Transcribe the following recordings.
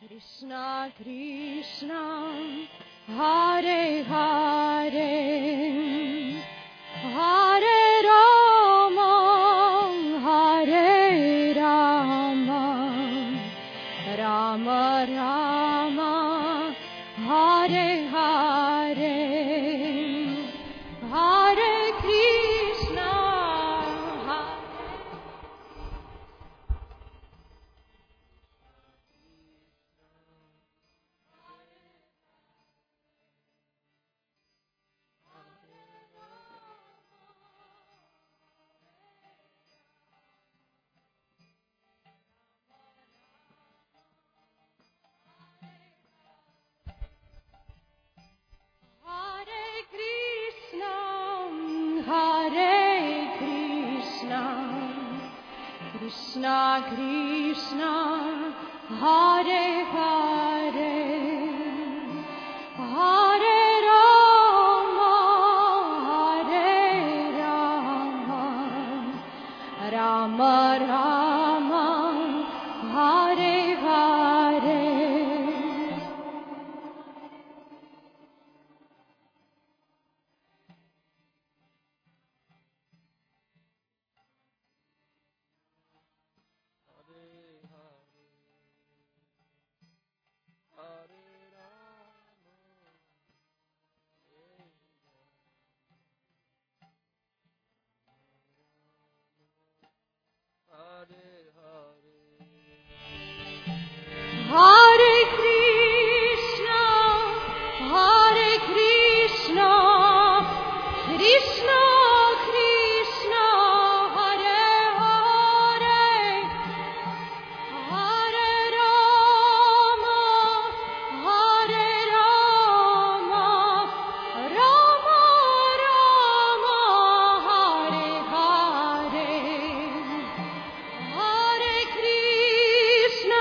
Krishna Krishna Hare Hare Hare Rama Hare Rama Rama Rama Hare Hare Hare Krishna Krishna Krishna Hare Hare Hare Rama Hare Rama Rama Rama Hare Hare Hare Krishna, Krishna Krishna, Hare Hare, Hare Rama, Rama Rama, Hare Hare. Hare Krishna,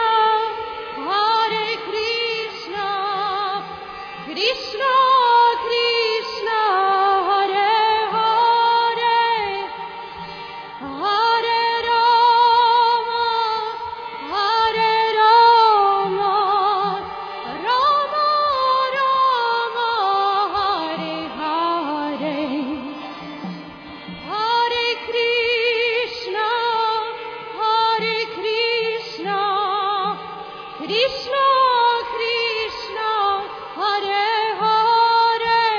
Krishna Krishna, Hare Hare, Hare Rama, Rama Rama, Hare Hare. Hare Krishna, Krishna Krishna, Hare Hare,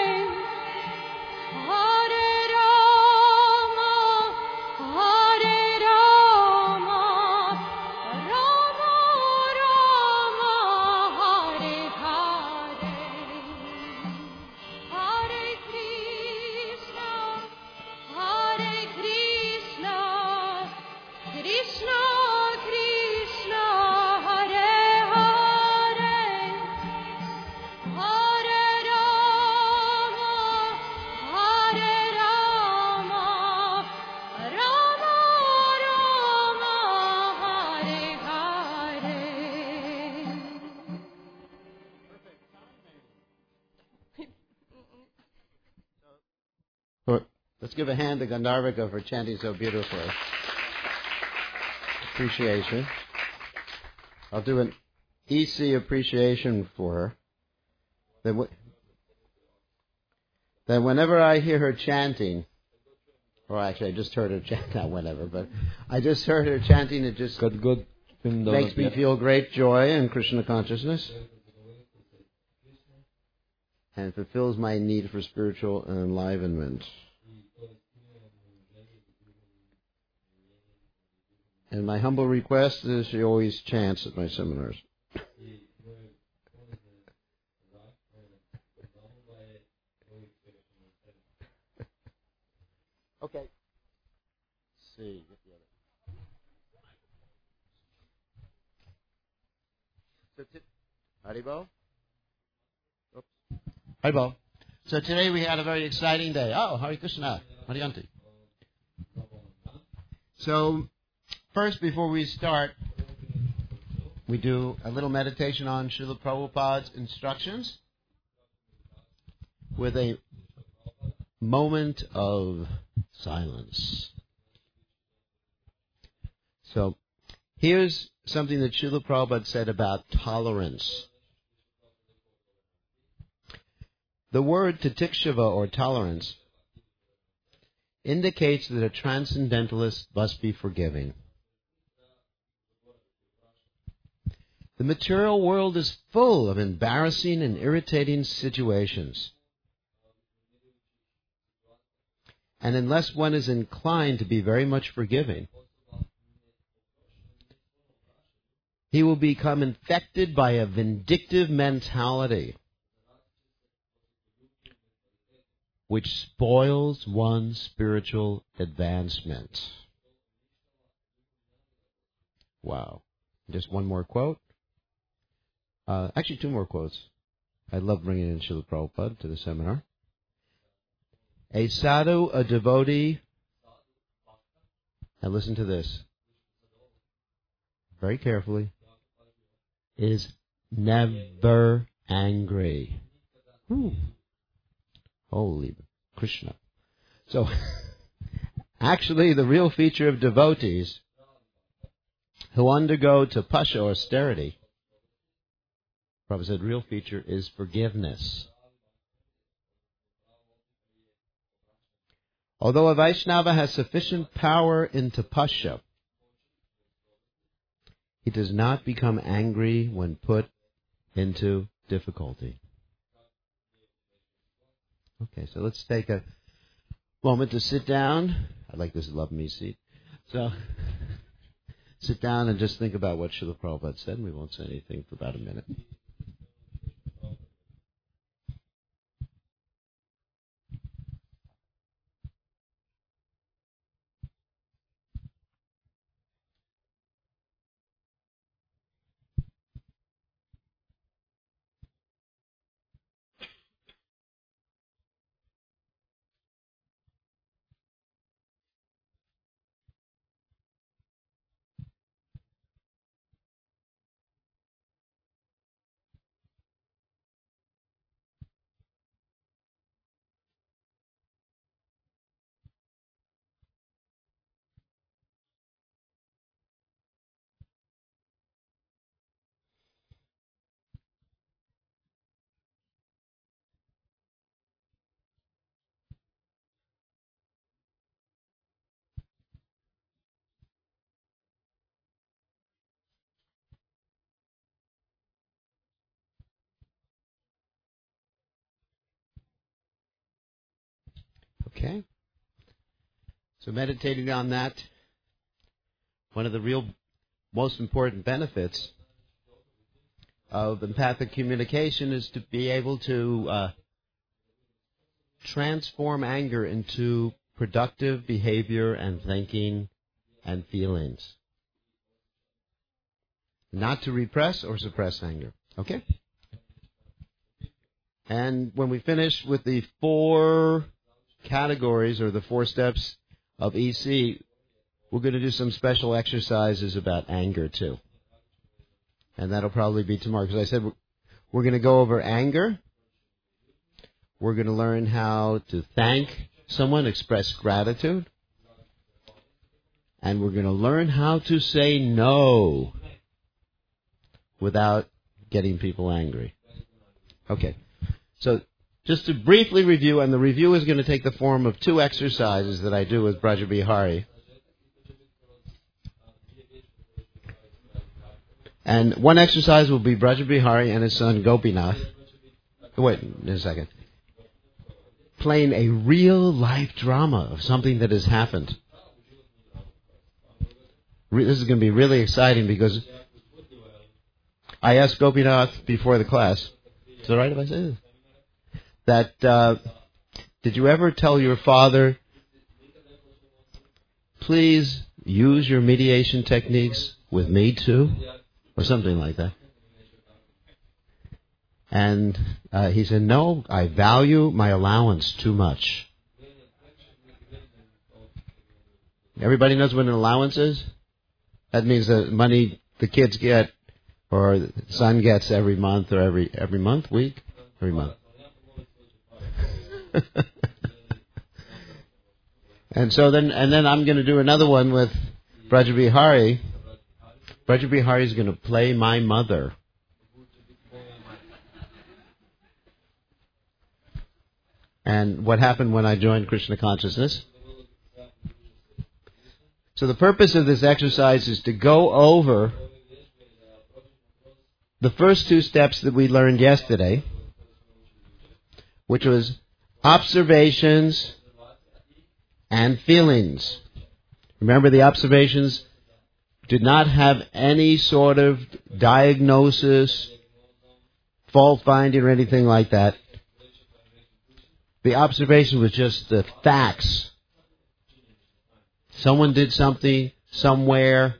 Hare Rama, Rama Rama, Hare Hare. Hare Krishna, Krishna Krishna, Hare Hare, Hare Rama, Rama Rama, Hare Hare. Let's give a hand to Gandharvika for chanting so beautifully. Appreciation. I'll do an EC appreciation for her. That whenever I hear her chanting, or actually I just heard her chant, not whenever, but I just heard her chanting, it just makes me feel great joy in Krishna consciousness and fulfills my need for spiritual enlivenment. And my humble request is she always chants at my seminars. Okay. Let's see. Get the other. Haribo? Oops. Haribo. So today we had a very exciting day. Oh, Hare Krishna. Hariyanti. So, first, before we start, we do a little meditation on Srila Prabhupada's instructions with a moment of silence. So, here's something that Srila Prabhupada said about tolerance. The word titikshava, or tolerance, indicates that a transcendentalist must be forgiving. The material world is full of embarrassing and irritating situations. And unless one is inclined to be very much forgiving, he will become infected by a vindictive mentality, which spoils one's spiritual advancement. Wow. Just one more quote. Actually, two more quotes. I love bringing in Srila Prabhupada to the seminar. A sadhu, a devotee, now listen to this very carefully, is never angry. Holy Krishna. So, actually, the real feature of devotees who undergo tapasya, or austerity, Prabhupada said, real feature is forgiveness. Although a Vaishnava has sufficient power in tapasya, he does not become angry when put into difficulty. Okay, so let's take a moment to sit down. I like this love me seat. So, sit down and just think about what Srila Prabhupada said, and we won't say anything for about a minute. Okay? So meditating on that, one of the real most important benefits of empathic communication is to be able to transform anger into productive behavior and thinking and feelings. Not to repress or suppress anger. Okay? And when we finish with the 4 categories, or the 4 steps of EC, we're going to do some special exercises about anger too. And that'll probably be tomorrow, because I said we're going to go over anger. We're going to learn how to thank someone, express gratitude. And we're going to learn how to say no without getting people angry. Okay. So, just to briefly review, and the review is going to take the form of 2 exercises that I do with Braja Bihari. And one exercise will be Braja Bihari and his son Gopinath. Wait a second. Playing a real life drama of something that has happened. This is going to be really exciting, because I asked Gopinath before the class, is it all right if I say this? That, did you ever tell your father, please use your mediation techniques with me too? Or something like that. And he said, no, I value my allowance too much. Everybody knows what an allowance is? That means the money the kids get, or the son gets every month, or every month, week? Every month. And then I'm going to do another one with Braja Bihari, Brajabihari is going to play my mother. And what happened when I joined Krishna consciousness? So the purpose of this exercise is to go over the first two steps that we learned yesterday, which was observations and feelings. Remember, the observations did not have any sort of diagnosis, fault finding, or anything like that. The observation was just the facts. Someone did something somewhere,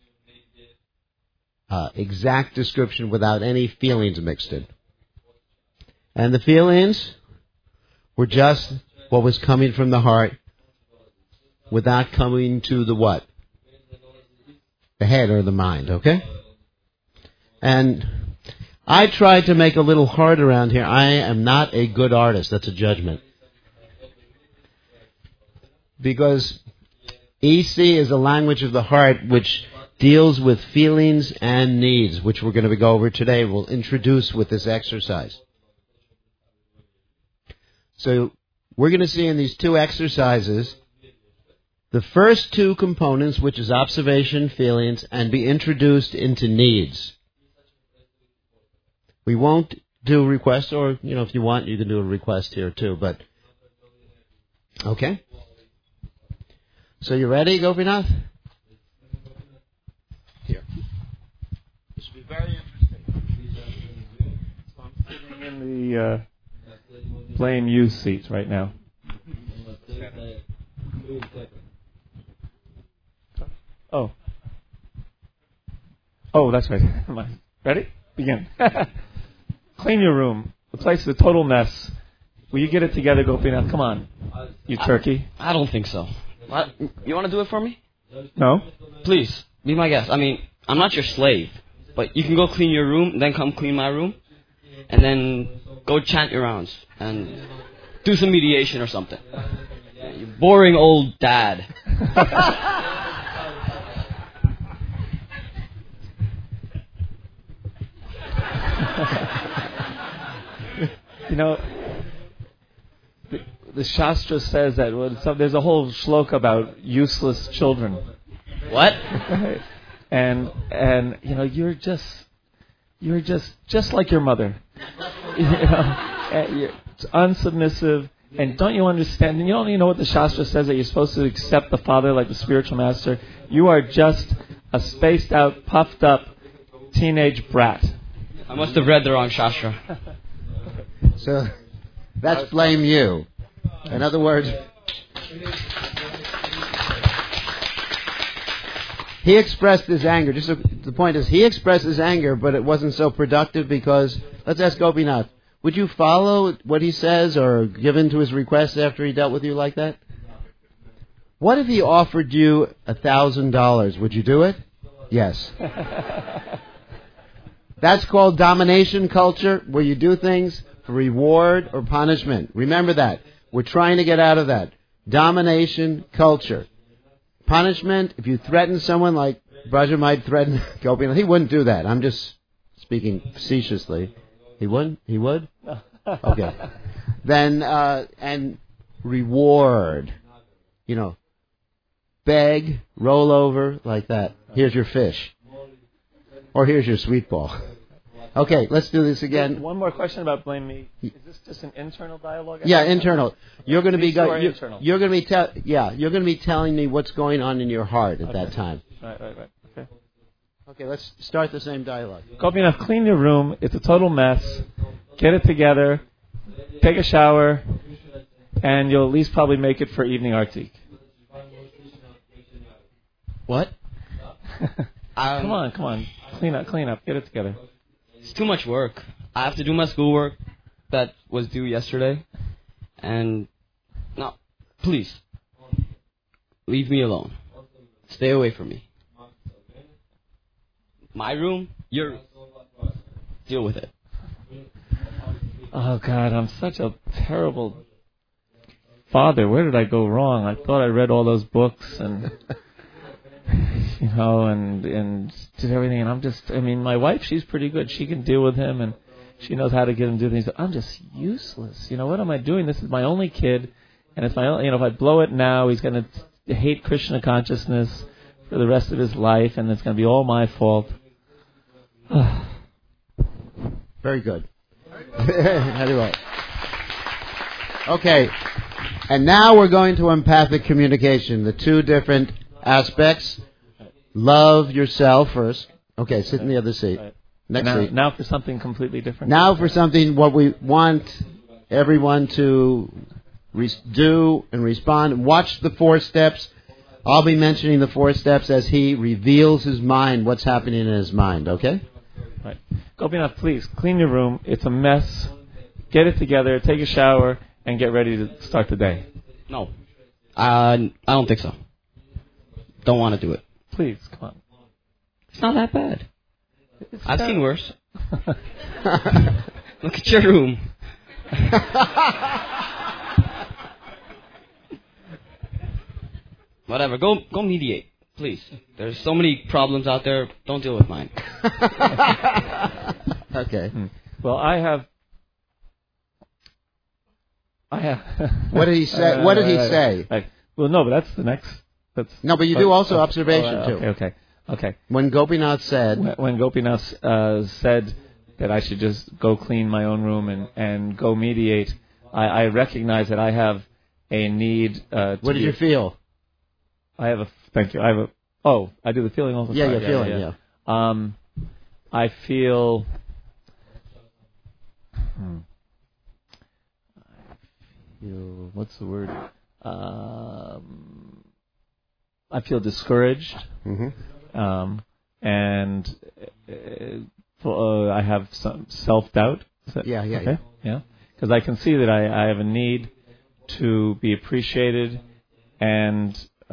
exact description without any feelings mixed in. And the feelings were just what was coming from the heart without coming to the what? The head or the mind, okay? And I tried to make a little heart around here. I am not a good artist. That's a judgment. Because EC is a language of the heart which deals with feelings and needs, which we're going to go over today. We'll introduce with this exercise. So we're going to see in these two exercises the first two components, which is observation, feelings, and be introduced into needs. We won't do requests, or, if you want, you can do a request here too, but, okay? So you ready, Gopinath? Here. This will be very interesting. So I'm sitting in the blame you seat right now. Oh, that's right. Ready? Begin. Clean your room. The place is a total mess. Will you get it together, Gopinath? Come on, you turkey. I don't think so. What? You want to do it for me? No? Please, be my guest. I mean, I'm not your slave, but you can go clean your room, then come clean my room, and then go chant your rounds, and do some mediation or something. You boring old dad. The Shastra says that there's a whole shloka about useless children. What? and you're just like your mother. You're unsubmissive, and don't you understand? You don't even know what the Shastra says, that you're supposed to accept the father like the spiritual master. You are just a spaced out, puffed up teenage brat. I must have read the wrong Shastra. So that's blame you. In other words, he expressed his anger. The point is, he expressed his anger, but it wasn't so productive because, let's ask Gopinath, would you follow what he says or give in to his request after he dealt with you like that? What if he offered you $1,000? Would you do it? Yes. That's called domination culture, where you do things for reward or punishment. Remember that. We're trying to get out of that. Domination culture. Punishment, if you threaten someone like Braja might threaten Gopinath, he wouldn't do that. I'm just speaking facetiously. He wouldn't? He would? Okay. Then, and reward. Beg, roll over, like that. Here's your fish. Or here's your sweet ball. Okay, let's do this again. One more question about blame me. Is this just an internal dialogue? Yeah, internal. You're going to be internal. You're going to be telling me what's going on in your heart at that time. Right. Okay. Okay, let's start the same dialogue. Gopinath, clean your room. It's a total mess. Get it together. Take a shower, and you'll at least probably make it for evening artik. What? Come on. Clean up. Get it together. It's too much work. I have to do my schoolwork that was due yesterday. And, no, please, leave me alone. Stay away from me. My room, deal with it. Oh, God, I'm such a terrible father. Where did I go wrong? I thought I read all those books and... and did everything. And my wife, she's pretty good. She can deal with him, and she knows how to get him to do things. But I'm just useless. What am I doing? This is my only kid, and if I blow it now, he's going to hate Krishna consciousness for the rest of his life, and it's going to be all my fault. Very good. Anyway. Okay. And now we're going to empathic communication, the two different aspects. Love yourself first. Okay, sit in the other seat. Next seat. Now for something completely different. Now for something what we want everyone to do and respond. Watch the 4 steps. I'll be mentioning the 4 steps as he reveals his mind, what's happening in his mind, okay? Right. Gopinath, please, clean your room. It's a mess. Get it together, take a shower, and get ready to start the day. No. I don't think so. Don't want to do it. Please, come on. It's not that bad. I've seen worse. Look at your room. Whatever. Go mediate, please. There's so many problems out there. Don't deal with mine. Okay. Well, I have. What did he say? What did he say? Well, no, but that's the next. No, but you do also observation too. Okay. When Gopinath said. When Gopinath said that I should just go clean my own room and go mediate, I recognize that I have a need. What did you feel? Thank you. I do the feeling also. Yeah, you're feeling. Yeah. I feel. What's the word? I feel discouraged, Mm-hmm. and I have some self-doubt. Yeah. Because I can see that I have a need to be appreciated and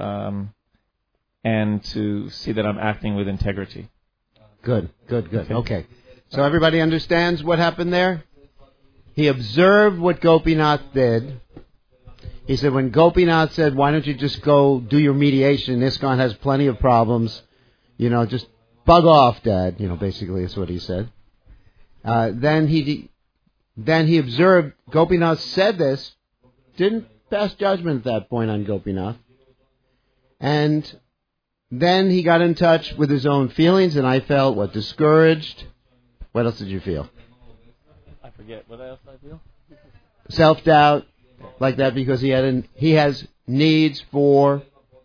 to see that I'm acting with integrity. Good. Okay. So everybody understands what happened there? He observed what Gopinath did. He said, when Gopinath said, why don't you just go do your mediation? ISKCON has plenty of problems. Just bug off, Dad. Basically that's what he said. Then he observed Gopinath said this, didn't pass judgment at that point on Gopinath. And then he got in touch with his own feelings, and I felt, discouraged. What else did you feel? I forget. What else I feel? Self-doubt, like that, because he has needs for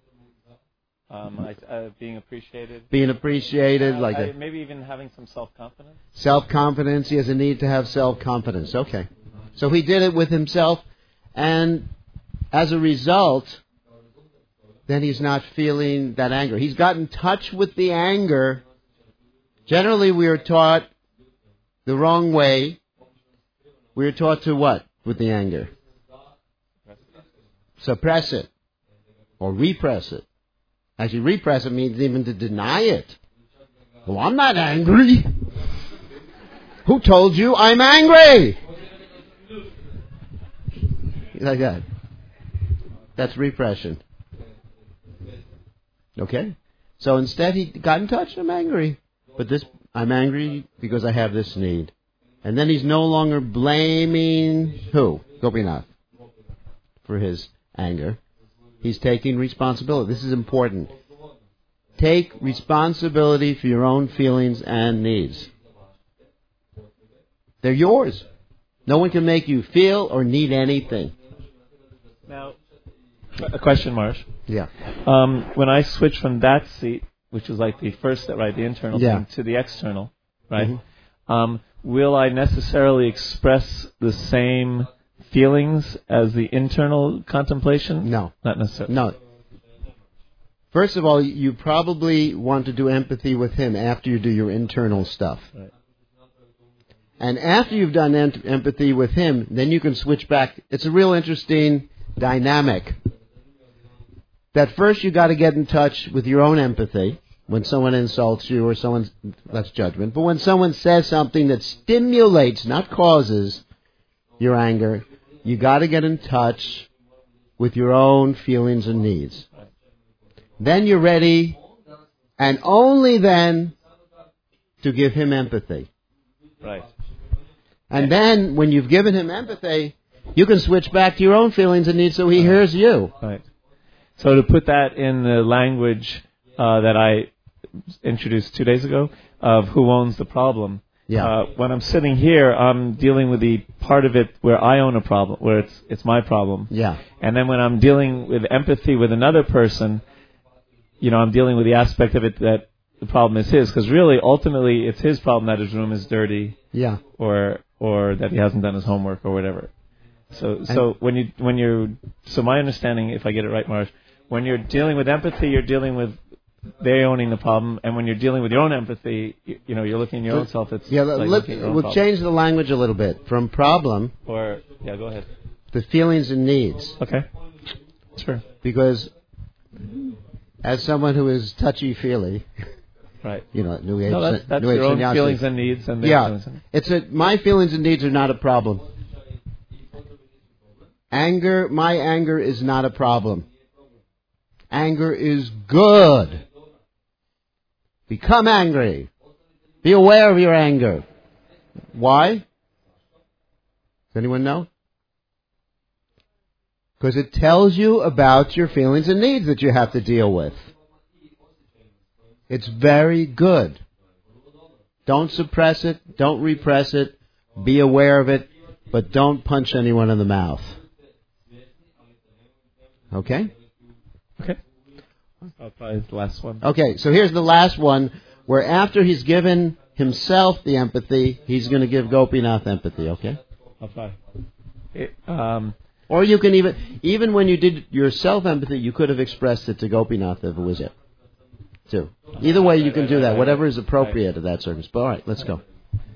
being appreciated. Like that. Maybe even having some self-confidence. Self-confidence. He has a need to have self-confidence. Okay. So he did it with himself, and as a result, then he's not feeling that anger. He's got in touch with the anger. Generally, we are taught the wrong way. We are taught to what with the anger? Suppress it. Or repress it. Actually, repress it means even to deny it. Well, I'm not angry. Who told you I'm angry? Like that. That's repression. Okay? So instead he got in touch, I'm angry. But I'm angry because I have this need. And then he's no longer blaming who? Gopinath. For his anger. He's taking responsibility. This is important. Take responsibility for your own feelings and needs. They're yours. No one can make you feel or need anything. Now, a question, Marsh. Yeah. When I switch from that seat, which is like the first step, right, the internal thing, to the external, right, will I necessarily express the same feelings as the internal contemplation? No. Not necessarily. No. First of all, you probably want to do empathy with him after you do your internal stuff. Right. And after you've done empathy with him, then you can switch back. It's a real interesting dynamic. That first you got to get in touch with your own empathy when someone insults you or that's judgment. But when someone says something that stimulates, not causes, your anger, you got to get in touch with your own feelings and needs. Then you're ready And only then to give him empathy. Right. And then, when you've given him empathy, you can switch back to your own feelings and needs so he hears you. Right. So to put that in the language that I introduced 2 days ago of who owns the problem. Yeah. When I'm sitting here, I'm dealing with the part of it where I own a problem, where it's my problem. Yeah. And then when I'm dealing with empathy with another person, I'm dealing with the aspect of it that the problem is his, because really, ultimately, it's his problem that his room is dirty. Yeah. Or that he hasn't done his homework or whatever. So my understanding, if I get it right, Marsh, when you're dealing with empathy, you're dealing with they owning the problem, and when you're dealing with your own empathy, you're looking at your own self. It's we'll change the language a little bit from problem. Go ahead. To feelings and needs. Okay, sure. Because as someone who is touchy-feely, right? New Age. No, that's New Age your own sannyasi. feelings and needs, and my feelings and needs are not a problem. My anger is not a problem. Anger is good. Become angry. Be aware of your anger. Why? Does anyone know? Because it tells you about your feelings and needs that you have to deal with. It's very good. Don't suppress it. Don't repress it. Be aware of it. But don't punch anyone in the mouth. Okay? Okay. I'll probably the last one. Okay, so here's the last one, where after he's given himself the empathy, he's going to give Gopinath empathy, okay? I'll try. Or you can even when you did your self-empathy, you could have expressed it to Gopinath if it was it, too. Either way, you can do that, whatever is appropriate at that circumstance. But all right, let's go.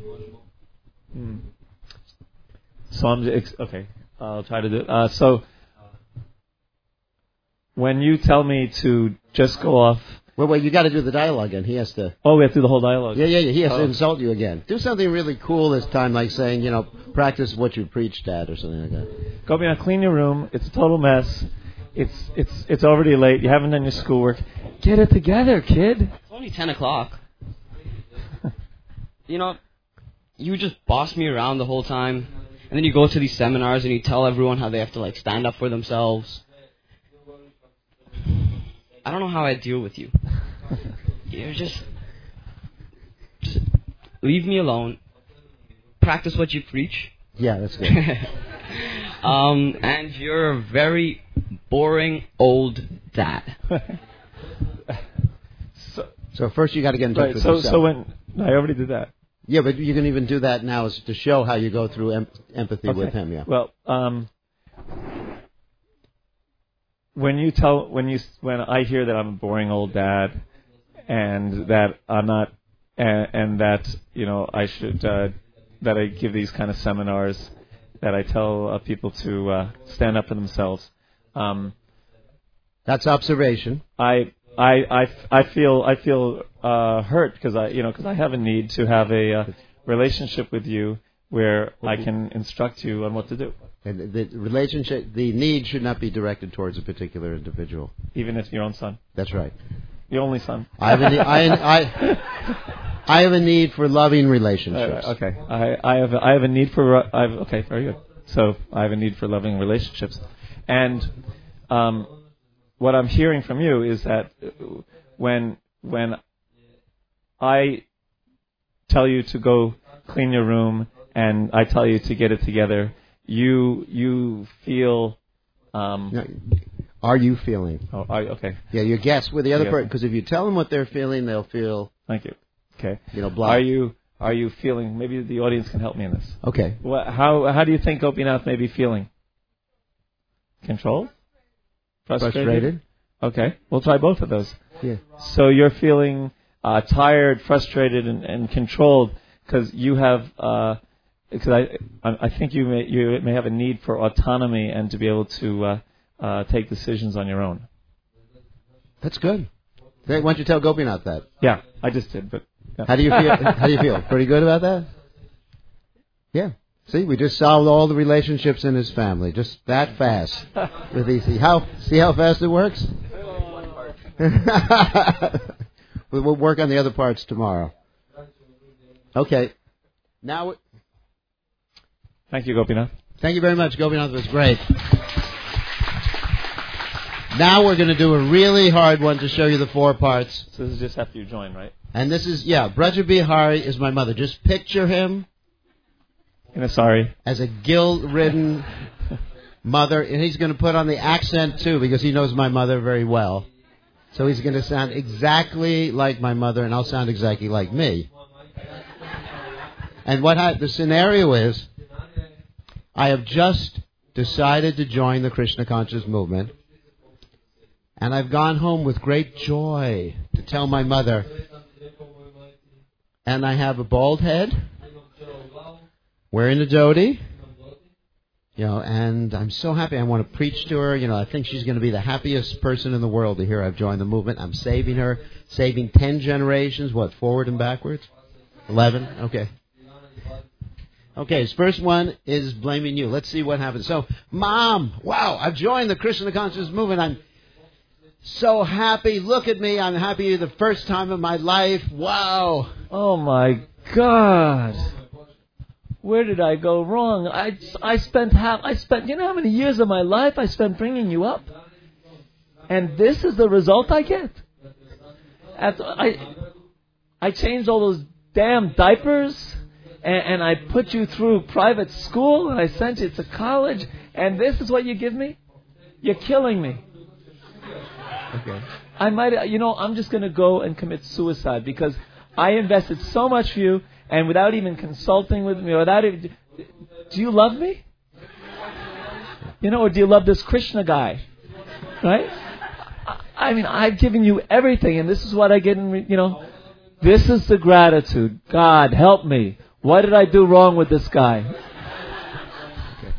So okay, I'll try to do it. So when you tell me to just go off... Wait, you got to do the dialogue again. He has to... Oh, we have to do the whole dialogue. Yeah. He has to insult you again. Do something really cool this time, like saying, practice what you preached at or something like that. Gopinath, clean your room. It's a total mess. It's already late. You haven't done your schoolwork. Get it together, kid. It's only 10 o'clock. You just boss me around the whole time. And then you go to these seminars and you tell everyone how they have to stand up for themselves. I don't know how I deal with you. You're just leave me alone. Practice what you preach. Yeah, that's good. And you're a very boring old dad. So first you got to get in touch with yourself. So when I already did that. Yeah, but you can even do that now is to show how you go through empathy with him. Yeah. Well, when I hear that I'm a boring old dad, and that I'm not, and that I should that I give these kind of seminars, that I tell people to stand up for themselves. That's observation. I feel hurt because I have a need to have a relationship with you where I can instruct you on what to do. And the relationship, the need should not be directed towards a particular individual. Even if your own son. That's right. The only son. I have a need for loving relationships. Okay. I have a need for. Okay, very good. So I have a need for loving relationships, and what I'm hearing from you is that when I tell you to go clean your room and I tell you to get it together, you feel. Are you feeling? Oh, okay. Yeah, you guess with the other person, because if you tell them what they're feeling, they'll feel. Thank you. Okay. Blocked. Are you feeling? Maybe the audience can help me in this. Okay. How do you think Gopinath may be feeling? Controlled? Frustrated? Okay. We'll try both of those. Yeah. So you're feeling tired, frustrated, and controlled because you have. Because I think you may have a need for autonomy and to be able to take decisions on your own. That's good. Why don't you tell Gopinath that? Yeah, I just did. But yeah. How do you feel? How do you feel? Pretty good about that? Yeah. See, we just solved all the relationships in his family just that fast with EC. See how fast it works? We'll work on the other parts tomorrow. Okay. Now, Thank you, Gopinath. thank you very much. Gopinath was great. Now we're going to do a really hard one to show you the 4 parts. So this is just after you join, right? And this is, Braja Bihari is my mother. Just picture him Sorry. as a guilt-ridden mother. And he's going to put on the accent, too, because he knows my mother very well. So he's going to sound exactly like my mother, and I'll sound exactly like me. And the scenario is, I have just decided to join the Krishna Conscious Movement, and I've gone home with great joy to tell my mother, and I have a bald head, wearing a dhoti, and I'm so happy. I want to preach to her. I think she's going to be the happiest person in the world to hear I've joined the movement. I'm saving her, saving 10 generations, forward and backwards? 11? Okay. Okay, his first one is blaming you. Let's see what happens. So, Mom, wow, I've joined the Krishna Conscious Movement. I'm so happy. Look at me. I'm happy the first time in my life. Wow. Oh, my God. Where did I go wrong? I spent, you know how many years of my life I spent bringing you up? And this is the result I get. I changed all those damn diapers, and I put you through private school, and I sent you to college, and this is what you give me? You're killing me. Okay. I might, I'm just going to go and commit suicide because I invested so much for you, and without even consulting with me, do you love me? Or do you love this Krishna guy? Right? I've given you everything, and this is what I get this is the gratitude. God, help me. What did I do wrong with this guy? Okay.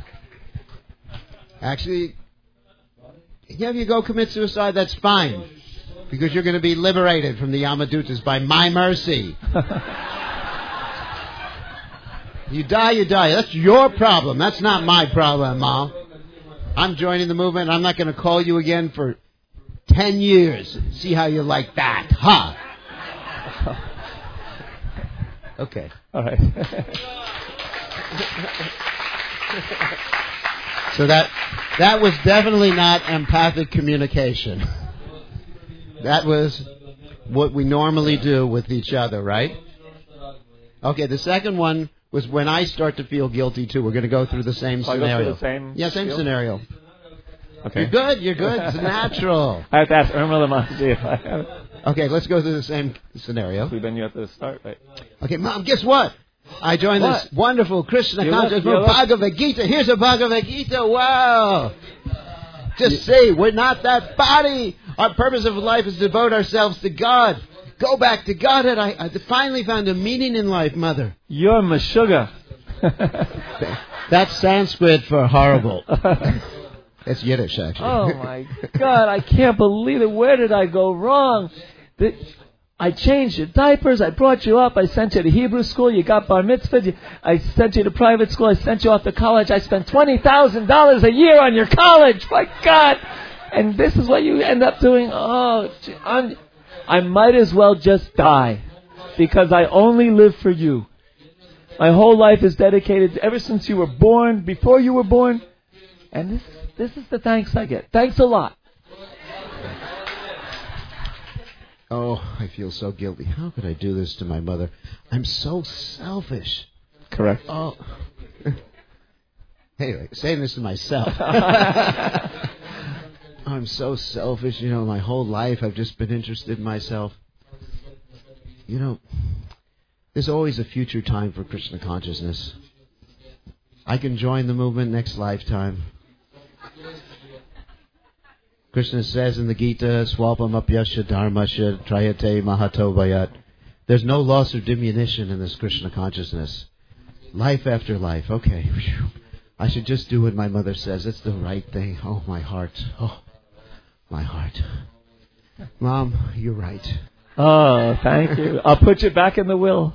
Actually, if you go commit suicide, that's fine. Because you're going to be liberated from the Yamadutas by my mercy. You die. That's your problem. That's not my problem, Mom. I'm joining the movement. I'm not going to call you again for 10 years. See how you like that, huh? Okay. All right. So that was definitely not empathic communication. That was what we normally do with each other, right? Okay, the second one was when I start to feel guilty too. We're going to go through the same scenario. Same scenario. Okay. You're good. It's natural. I have to ask Irma Lamanji if I have it. Okay, let's go through the same scenario. We've been you at the start, right? Okay, Mom, guess what? I joined this wonderful Krishna conscious Bhagavad Gita. Here's a Bhagavad Gita. Wow. Just say, we're not that body. Our purpose of life is to devote ourselves to God. Go back to Godhead. I finally found a meaning in life, Mother. You're Meshuggah. That's Sanskrit for horrible. It's Yiddish, actually. Oh, my God. I can't believe it. Where did I go wrong? I changed your diapers. I brought you up. I sent you to Hebrew school. You got bar mitzvah. I sent you to private school. I sent you off to college. I spent $20,000 a year on your college. My God. And this is what you end up doing. Oh, I might as well just die because I only live for you. My whole life is dedicated ever since you were born, before you were born. And this is the thanks I get. Thanks a lot. Oh, I feel so guilty. How could I do this to my mother? I'm so selfish. Correct. Oh. Anyway, saying this to myself. I'm so selfish. My whole life I've just been interested in myself. There's always a future time for Krishna consciousness. I can join the movement next lifetime. Krishna says in the Gita, Swalpamapyasya dharmasya trayate mahato vayat. There's no loss or diminution in this Krishna consciousness. Life after life. Okay. Whew. I should just do what my mother says. It's the right thing. Oh, my heart. Oh, my heart. Mom, you're right. Oh, thank you. I'll put you back in the will.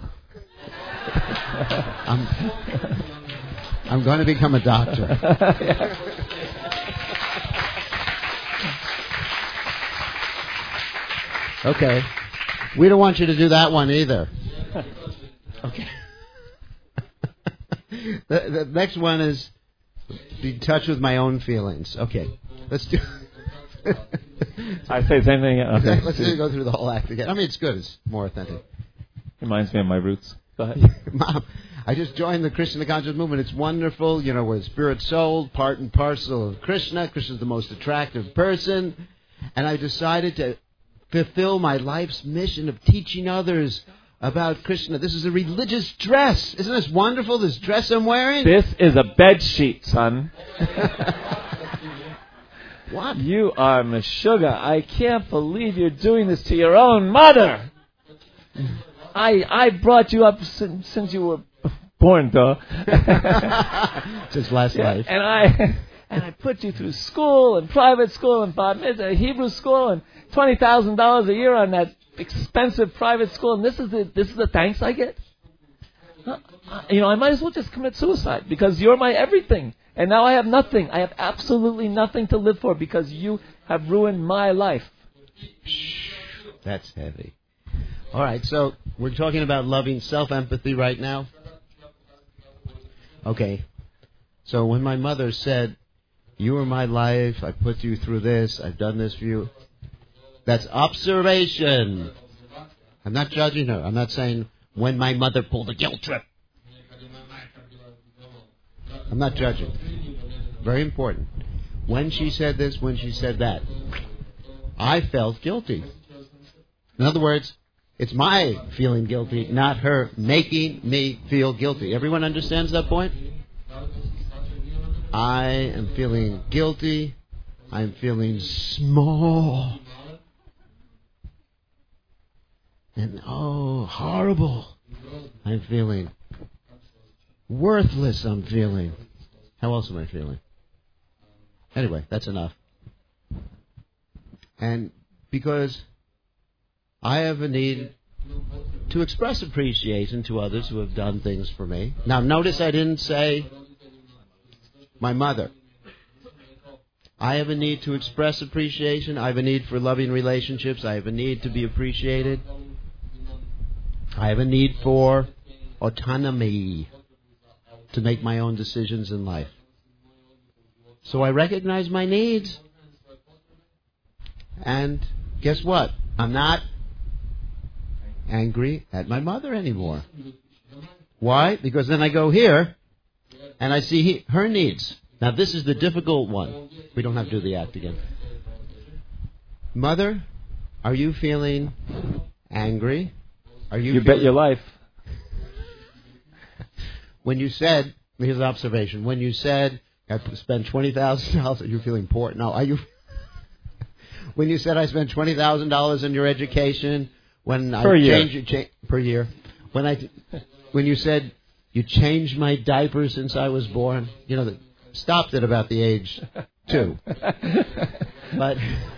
I'm going to become a doctor. Okay. We don't want you to do that one either. Okay. The next one is be in touch with my own feelings. Okay. Let's do... I say the same thing. Okay. Let's go through the whole act again. I mean, it's good. It's more authentic. Reminds me of my roots. Go ahead. Mom, I just joined the Krishna Conscious Movement. It's wonderful. You know, we're spirit soul, part and parcel of Krishna. Krishna's the most attractive person. And I decided to fulfill my life's mission of teaching others about Krishna. This is a religious dress. Isn't this wonderful, this dress I'm wearing? This is a bed sheet, son. What? You are Meshuggah. I can't believe you're doing this to your own mother. I brought you up since you were born, though. Since last life. And I put you through school and private school and Bar Mitzvah, Hebrew school, and $20,000 a year on that expensive private school. And this is the thanks I get. I might as well just commit suicide because you're my everything. And now I have nothing. I have absolutely nothing to live for because you have ruined my life. That's heavy. All right, so we're talking about loving self-empathy right now. Okay. So when my mother said, you were my life, I put you through this, I've done this for you, that's observation. I'm not judging her. I'm not saying when my mother pulled a guilt trip. I'm not judging. Very important. When she said this, when she said that, I felt guilty. In other words, it's my feeling guilty, not her making me feel guilty. Everyone understands that point? I am feeling guilty. I'm feeling small. And horrible. I'm feeling worthless. I'm feeling. How else am I feeling? Anyway, that's enough. And because I have a need to express appreciation to others who have done things for me. Now, notice I didn't say my mother. I have a need to express appreciation. I have a need for loving relationships. I have a need to be appreciated. I have a need for autonomy, to make my own decisions in life. So I recognize my needs. And guess what? I'm not angry at my mother anymore. Why? Because then I go here and I see her needs. Now this is the difficult one. We don't have to do the act again. Mother, are you feeling angry? You bet your life. When you said, here's an observation, when you said, I spent $20,000, are you feeling poor? No, are you? When you said I spent $20,000 in your education, when per I year. changed per year, when you said you changed my diaper since I was born, stopped at about the age 2. But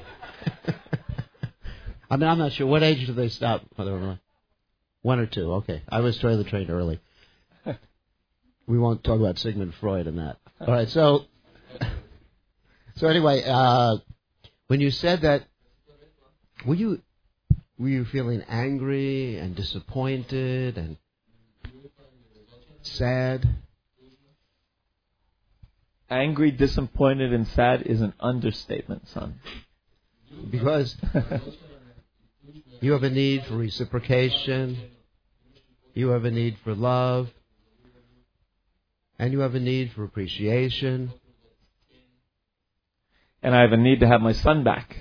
I'm not sure what age do they stop. 1 or 2. Okay, I was toilet trained early. We won't talk about Sigmund Freud and that. All right, so anyway, when you said that, were you feeling angry and disappointed and sad? Angry, disappointed, and sad is an understatement, son. Because you have a need for reciprocation, you have a need for love, and you have a need for appreciation. And I have a need to have my son back.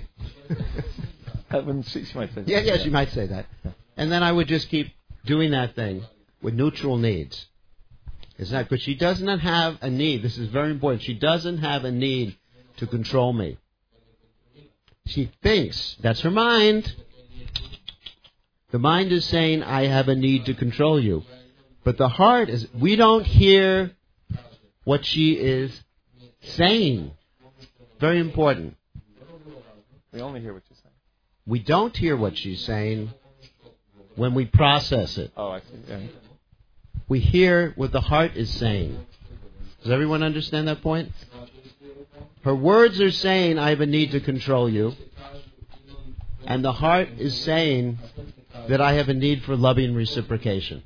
She might say that. Yeah, she might say that. And then I would just keep doing that thing with neutral needs. It's not because she does not have a need. This is very important. She doesn't have a need to control me. She thinks, that's her mind. The mind is saying, I have a need to control you. But the heart is, we don't hear what she is saying. Very important. We only hear what you're saying. We don't hear what she's saying when we process it. Oh, I see. Yeah. We hear what the heart is saying. Does everyone understand that point? Her words are saying, I have a need to control you. And the heart is saying, that I have a need for loving reciprocation.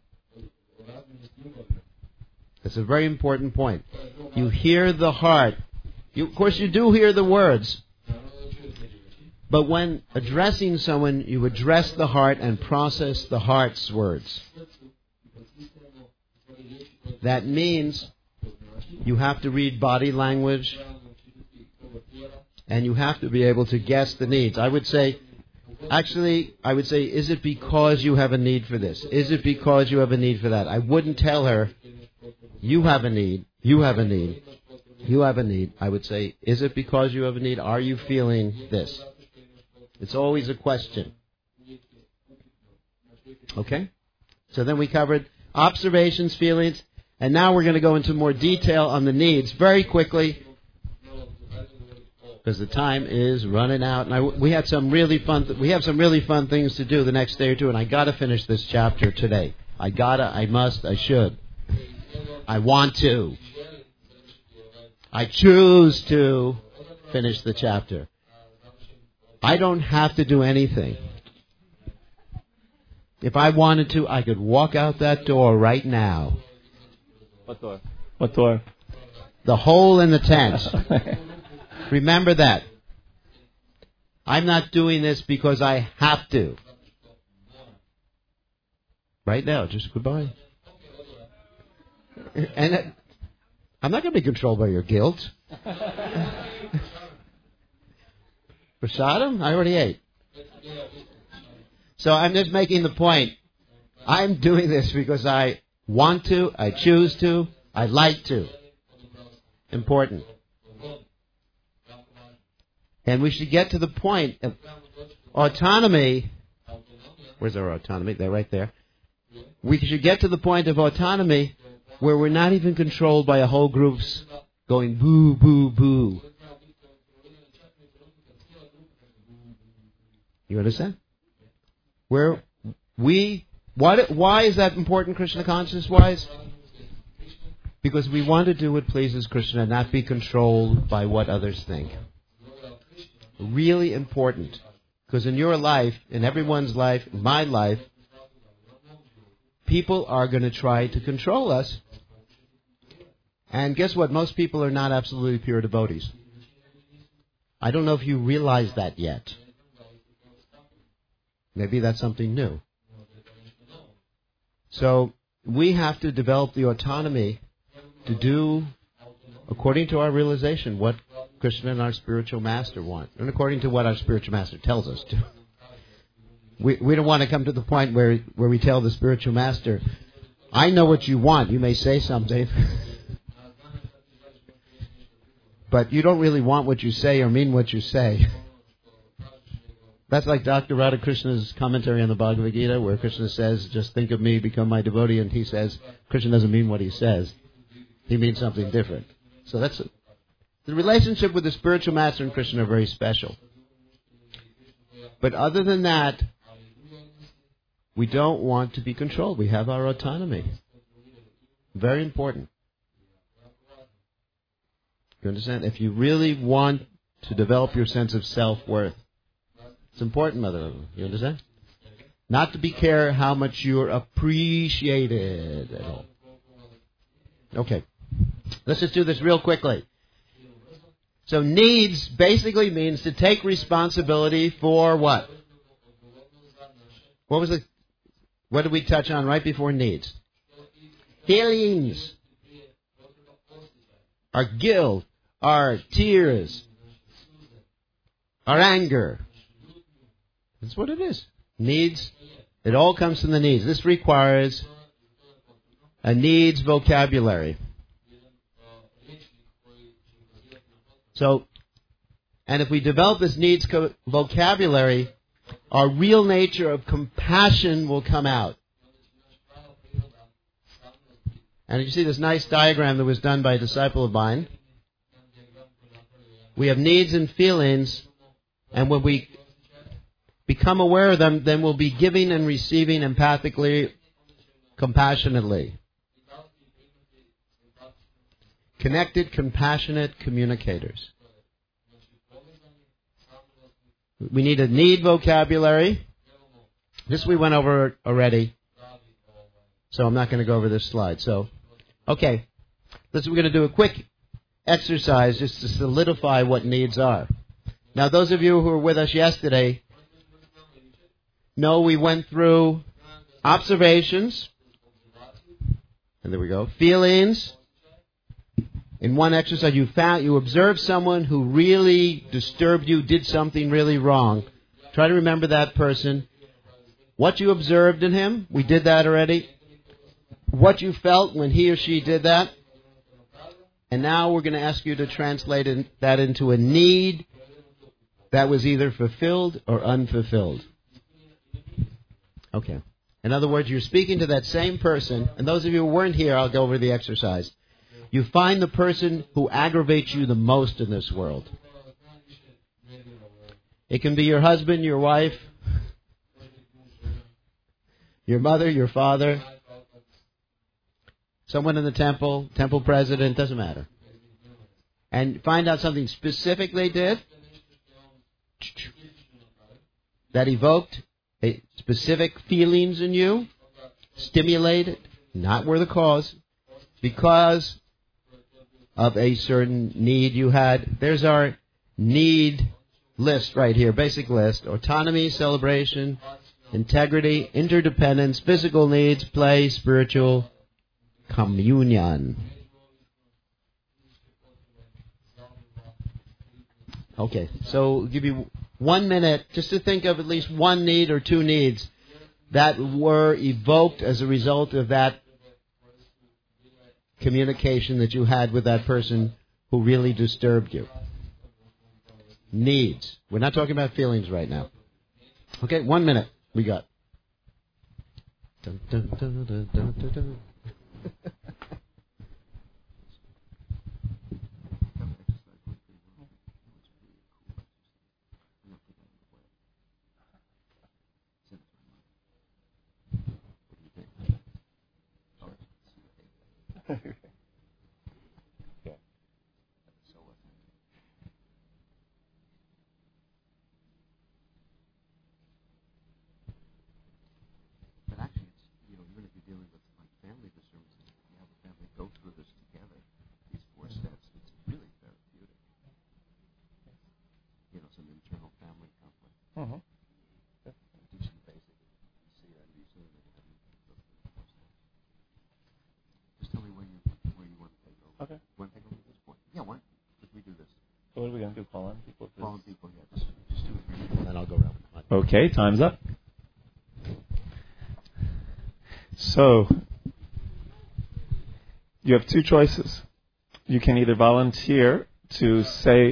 That's a very important point. You hear the heart. Of course, you do hear the words. But when addressing someone, you address the heart and process the heart's words. That means you have to read body language, and you have to be able to guess the needs. I would say, is it because you have a need for this? Is it because you have a need for that? I wouldn't tell her, you have a need, you have a need, you have a need. I would say, is it because you have a need? Are you feeling this? It's always a question. Okay? So then we covered observations, feelings, and now we're going to go into more detail on the needs very quickly, because the time is running out. And we have some really fun things to do the next day or two, and I got to finish this chapter today. I must, I should. I want to. I choose to finish the chapter. I don't have to do anything. If I wanted to, I could walk out that door right now. What door? What door? The hole in the tent. Remember that. I'm not doing this because I have to. Right now, just goodbye. And I'm not going to be controlled by your guilt. Prasadam? I already ate. So I'm just making the point. I'm doing this because I want to, I choose to, I like to. Important. And we should get to the point of autonomy. Where's our autonomy? They're right there. We should get to the point of autonomy where we're not even controlled by a whole group's going boo, boo, boo. You understand? Why is that important, Krishna consciousness-wise? Because we want to do what pleases Krishna and not be controlled by what others think. Really important. Because in your life, in everyone's life, in my life, people are going to try to control us. And guess what? Most people are not absolutely pure devotees. I don't know if you realize that yet. Maybe that's something new. So we have to develop the autonomy to do, according to our realization, what Krishna and our spiritual master want, and according to what our spiritual master tells us to. We don't want to come to the point where we tell the spiritual master, I know what you want. You may say something, but you don't really want what you say or mean what you say. That's like Dr. Radhakrishna's commentary on the Bhagavad Gita, where Krishna says, just think of me, become my devotee, and he says, Krishna doesn't mean what he says. He means something different. So that's it. The relationship with the spiritual master and Krishna are very special. But other than that, we don't want to be controlled. We have our autonomy. Very important. You understand? If you really want to develop your sense of self-worth, it's important, Mother. You understand? Not to be care how much you're appreciated at all. Okay. Let's just do this real quickly. So needs basically means to take responsibility for what? What did we touch on right before needs? Feelings. Our guilt, our tears, our anger. That's what it is. Needs. It all comes from the needs. This requires a needs vocabulary. So, and if we develop this needs vocabulary, our real nature of compassion will come out. And you see this nice diagram that was done by a disciple of mine. We have needs and feelings, and when we become aware of them, then we'll be giving and receiving empathically, compassionately. Connected, compassionate communicators. We need a need vocabulary. This we went over already, so I'm not going to go over this slide. So, okay, we're going to do a quick exercise just to solidify what needs are. Now, those of you who were with us yesterday know we went through observations, and there we go, feelings. In one exercise, you observed someone who really disturbed you, did something really wrong. Try to remember that person. What you observed in him, we did that already. What you felt when he or she did that. And now we're going to ask you to translate that into a need that was either fulfilled or unfulfilled. Okay. In other words, you're speaking to that same person, and those of you who weren't here, I'll go over the exercise. You find the person who aggravates you the most in this world. It can be your husband, your wife, your mother, your father, someone in the temple president, doesn't matter. And find out something specific they did that evoked a specific feelings in you, stimulated, not were the cause, because of a certain need you had. There's our need list right here, basic list. Autonomy, celebration, integrity, interdependence, physical needs, play, spiritual communion. Okay, so I'll give you 1 minute just to think of at least one need or two needs that were evoked as a result of that communication that you had with that person who really disturbed you. Needs. We're not talking about feelings right now. Okay, 1 minute we got. Dun, dun, dun, dun, dun, dun, dun. Just tell me where you want to take over. Okay. Want to take over at this point? Yeah, why? If we do this. So what are we going to do? Call on people? Call on people, yeah. Just do it, and then I'll go around. Okay, time's up. So, you have two choices. You can either volunteer to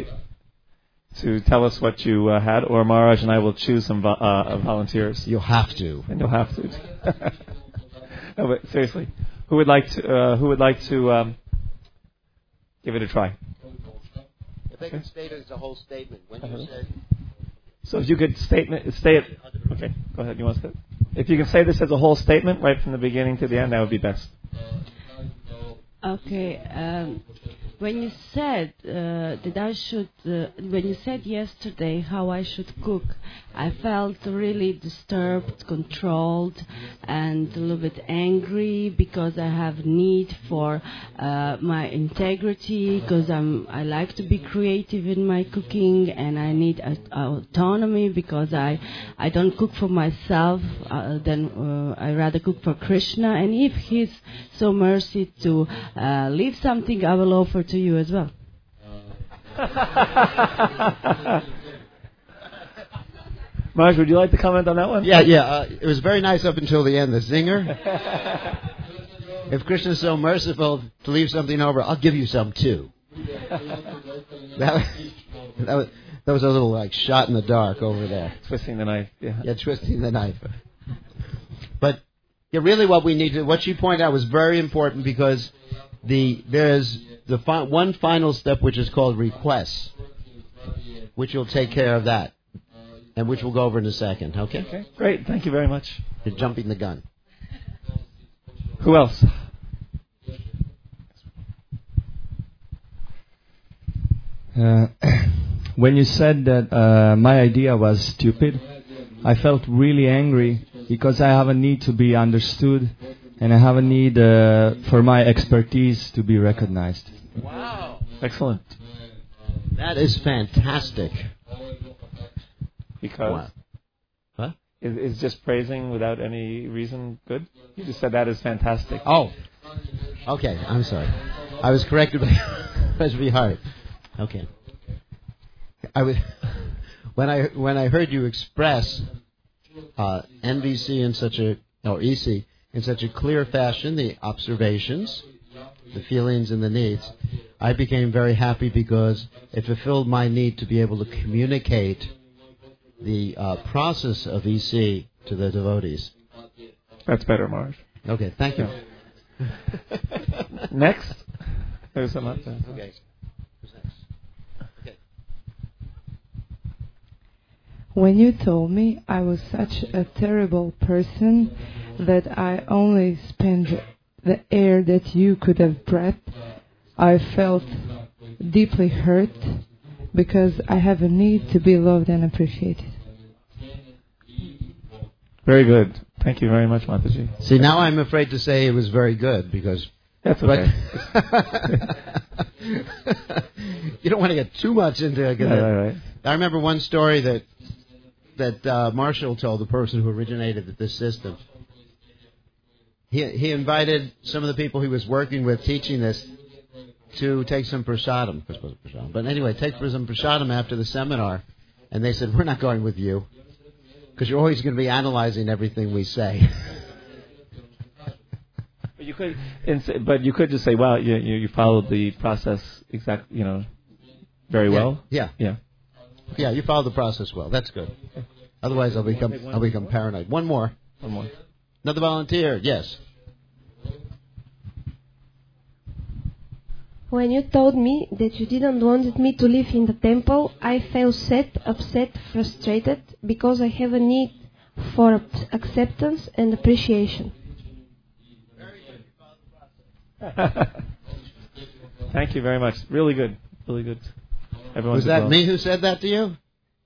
tell us what you had, or Maharaj and I will choose some volunteers. You'll have to. And you'll have to. No, but seriously, who would like to give it a try? If they can state it as a whole statement, when you said. So if you could say it. Okay, go ahead. You want to say it? If you can say this as a whole statement, right from the beginning to the end, that would be best. Okay. When you said that I should, when you said yesterday how I should cook, I felt really disturbed, controlled, and a little bit angry because I have need for my integrity, because I like to be creative in my cooking, and I need autonomy because I don't cook for myself. Then I rather cook for Krishna, and if he's so mercy to leave something, I will offer to you as well. Marge, would you like to comment on that one? Yeah. It was very nice up until the end. The zinger. If Krishna is so merciful to leave something over, I'll give you some too. That was a little like shot in the dark over there. Twisting the knife. Yeah, twisting the knife. But really, what you pointed out was very important, because there's one final step which is called requests, which will take care of that, and which we'll go over in a second. Okay? Okay. Great. Thank you very much. You're jumping the gun. Who else? When you said that my idea was stupid, I felt really angry because I have a need to be understood, and I have a need for my expertise to be recognized. Wow. Excellent. That is fantastic. Because Wow. Huh? is just praising without any reason good? You just said that is fantastic. Oh. Okay, I'm sorry. I was corrected by Presby Hart. Okay. I was when I heard you express NVC in such a EC in such a clear fashion, the observations, the feelings, and the needs, I became very happy because it fulfilled my need to be able to communicate the process of EC to the devotees. That's better, Marge. Okay, thank you. Next. There's some up there. Okay. Who's next? Okay. When you told me I was such a terrible person that I only spent the air that you could have breathed, I felt deeply hurt because I have a need to be loved and appreciated. Very good. Thank you very much, Mataji. See, now I'm afraid to say it was very good because... That's okay. You don't want to get too much into it. Right. I remember one story that Marshall told, the person who originated this system. He invited some of the people he was working with teaching this to take some prasadam. But anyway, take some prasadam after the seminar. And they said, we're not going with you because you're always going to be analyzing everything we say. But you could just say, "Wow, you followed the process very well." Yeah. You followed the process well. That's good. Otherwise, I'll become paranoid. One more. Another volunteer. Yes. When you told me that you didn't want me to live in the temple, I felt sad, upset, frustrated because I have a need for acceptance and appreciation. Thank you very much. Really good. Really good. Was that me who said that to you?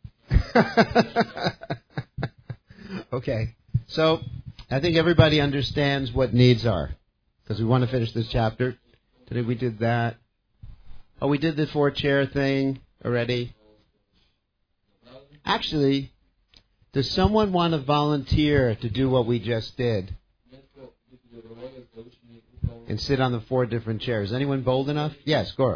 Okay. So, I think everybody understands what needs are. Because we want to finish this chapter. Today we did that. Oh, we did the 4-chair thing already. Actually, does someone want to volunteer to do what we just did? And sit on the 4 different chairs. Anyone bold enough? Yes, Gora.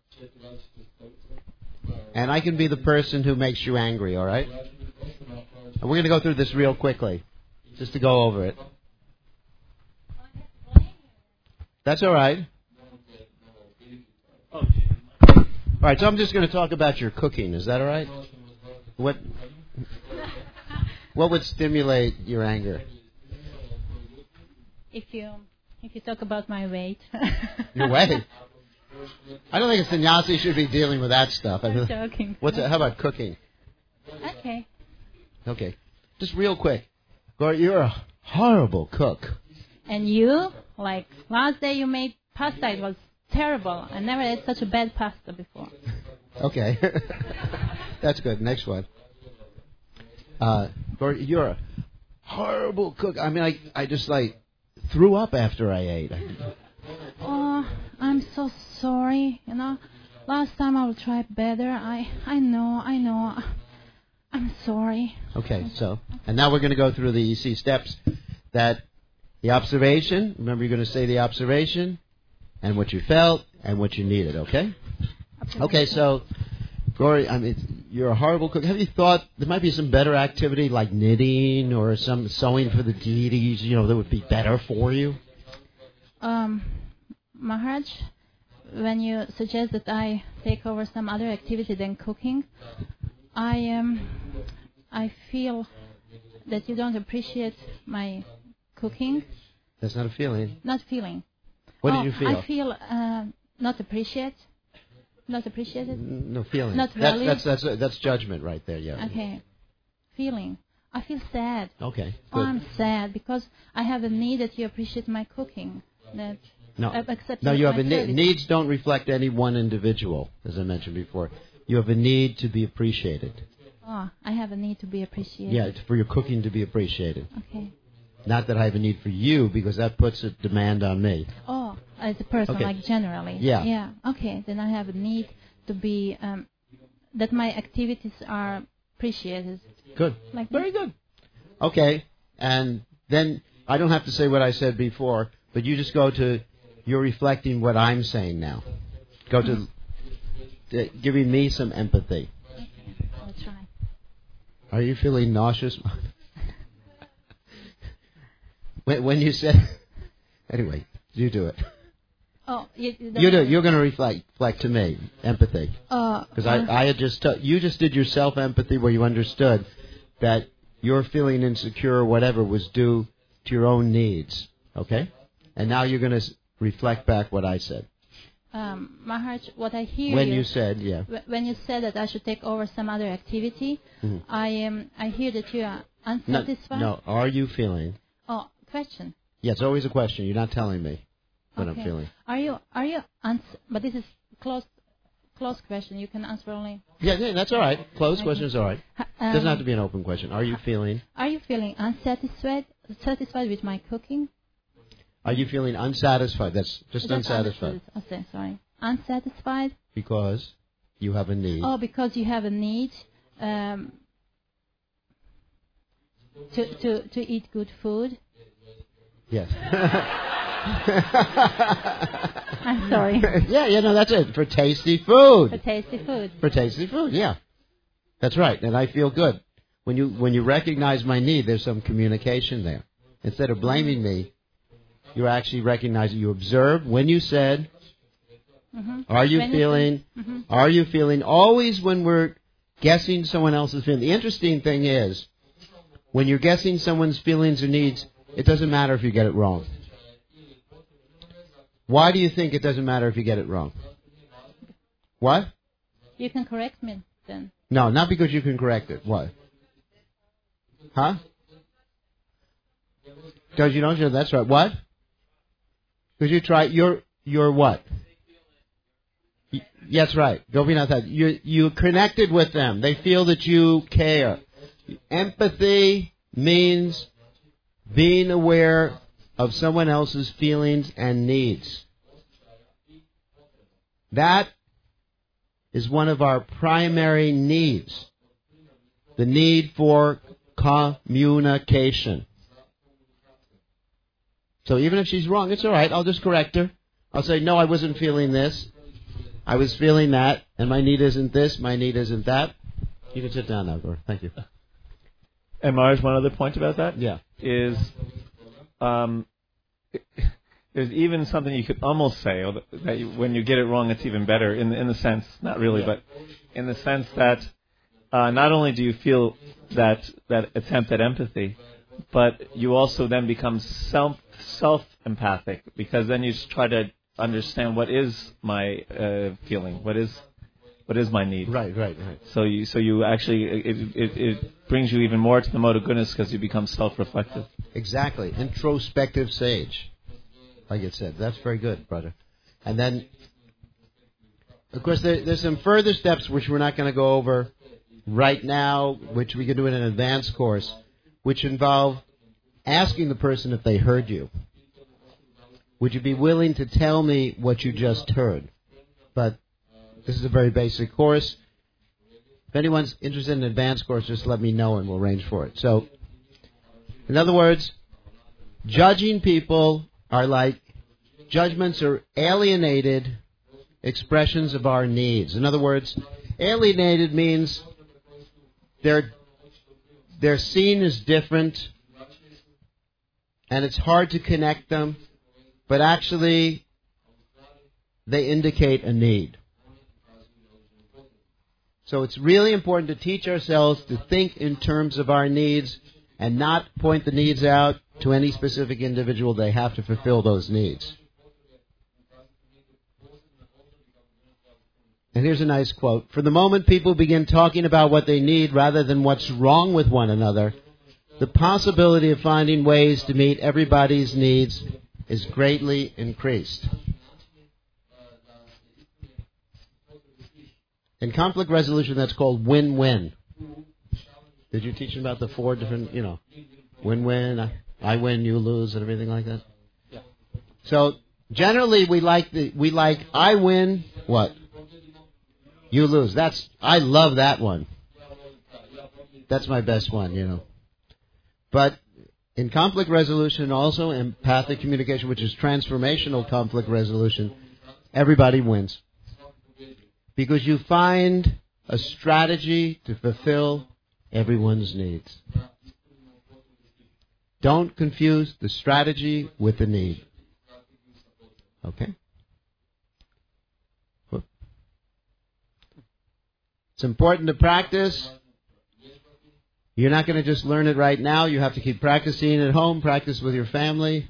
And I can be the person who makes you angry, all right? And we're going to go through this real quickly, just to go over it. That's all right. All right, so I'm just going to talk about your cooking. Is that all right? What would stimulate your anger? If you talk about my weight. Your weight? I don't think a sannyasi should be dealing with that stuff. I'm joking. How about cooking? Okay. Just real quick. Gora, you're a horrible cook. And you? Like, last day you made pasta. It was terrible. I never ate such a bad pasta before. Okay. That's good. Next one. Gora, you're a horrible cook. I mean, I just threw up after I ate. Oh, I'm so sorry. Last time I will try better. I know. I'm sorry. Okay, and now we're going to go through the EC steps. That the observation. Remember, you're going to say the observation, and what you felt, and what you needed. Okay. Okay, so, Gora, I mean, you're a horrible cook. Have you thought there might be some better activity like knitting or some sewing for the deities? That would be better for you. Maharaj, when you suggest that I take over some other activity than cooking, I feel that you don't appreciate my cooking. That's not a feeling. Not feeling. What did you feel? I feel not appreciated. Not appreciated. No feeling. Not valued. That's judgment right there. Yeah. Okay. Feeling. I feel sad. Okay. Good. Oh, I'm sad because I have a need that you appreciate my cooking. That No, you have a need. Needs don't reflect any one individual, as I mentioned before. You have a need to be appreciated. Oh, I have a need to be appreciated. Yeah, it's for your cooking to be appreciated. Okay. Not that I have a need for you, because that puts a demand on me. Oh, as a person, Okay. like generally. Yeah. Yeah. Okay. Then I have a need to be that my activities are appreciated. Good. Like Very good. Okay, and then I don't have to say what I said before, but you just go to, you're reflecting what I'm saying now. Go to giving me some empathy. Okay. I'll try. Are you feeling nauseous? when you said, anyway, you do it. Oh, You do it. You're going to reflect to me empathy, because I had you just did your self empathy where you understood that your feeling insecure or whatever was due to your own needs. Okay, and now you're going to reflect back what I said. Maharaj, what I hear When you said, yeah. When you said that I should take over some other activity, Mhm. I hear that you are unsatisfied. No, are you feeling? Oh, question. Yeah, it's always a question. You're not telling me what I'm feeling. Are you but this is closed question. You can answer only. Yeah, that's all right. Closed Okay. question is all right. Doesn't have to be an open question. Are you feeling? Are you feeling satisfied with my cooking? Are you feeling unsatisfied? That's just unsatisfied. Okay, sorry. Unsatisfied? Because you have a need. Oh, because you have a need to eat good food. Yes. I'm sorry. Yeah, no, that's it. For tasty food. For tasty food. For tasty food, yeah. That's right. And I feel good. When you recognize my need, there's some communication there. Instead of blaming me, you actually recognize it. You observe when you said, are you feeling, always when we're guessing someone else's feeling. The interesting thing is, when you're guessing someone's feelings or needs, it doesn't matter if you get it wrong. Why do you think it doesn't matter if you get it wrong? What? You can correct me then. No, not because you can correct it. What? Huh? Because you don't know. That's right. What? Because you try. You're what? Yes, right. Gopinath, you connected with them. They feel that you care. Empathy means being aware of someone else's feelings and needs. That is one of our primary needs. The need for communication. So even if she's wrong, it's all right. I'll just correct her. I'll say, no, I wasn't feeling this. I was feeling that, and my need isn't this, my need isn't that. You can sit down now, Gaur. Thank you. And Mars, one other point about that? Yeah. Is there's even something you could almost say that when you get it wrong, it's even better in the sense, not really, but in the sense that not only do you feel that attempt at empathy, but you also then become self-empathic, because then you just try to understand what is my feeling, what is my need. Right. So you actually it brings you even more to the mode of goodness, because you become self-reflective. Exactly. Introspective sage, like it said. That's very good, brother. And then, of course, there's some further steps which we're not going to go over right now, which we can do in an advanced course, which involve asking the person if they heard you. Would you be willing to tell me what you just heard? But this is a very basic course. If anyone's interested in an advanced course, just let me know and we'll arrange for it. So, in other words, judging people are like, judgments are alienated expressions of our needs. In other words, alienated means they're seen as different and it's hard to connect them, but actually they indicate a need. So it's really important to teach ourselves to think in terms of our needs and not point the needs out to any specific individual. They have to fulfill those needs. And here's a nice quote. For the moment people begin talking about what they need rather than what's wrong with one another, the possibility of finding ways to meet everybody's needs is greatly increased. In conflict resolution, that's called win-win. Did you teach them about the 4 different, win-win, I win, you lose, and everything like that? Yeah. So generally we like I win, what? You lose. I love that one. That's my best one, But in conflict resolution, also empathic communication, which is transformational conflict resolution, everybody wins. Because you find a strategy to fulfill everyone's needs. Don't confuse the strategy with the need. Okay? It's important to practice. You're not going to just learn it right now. You have to keep practicing at home, practice with your family,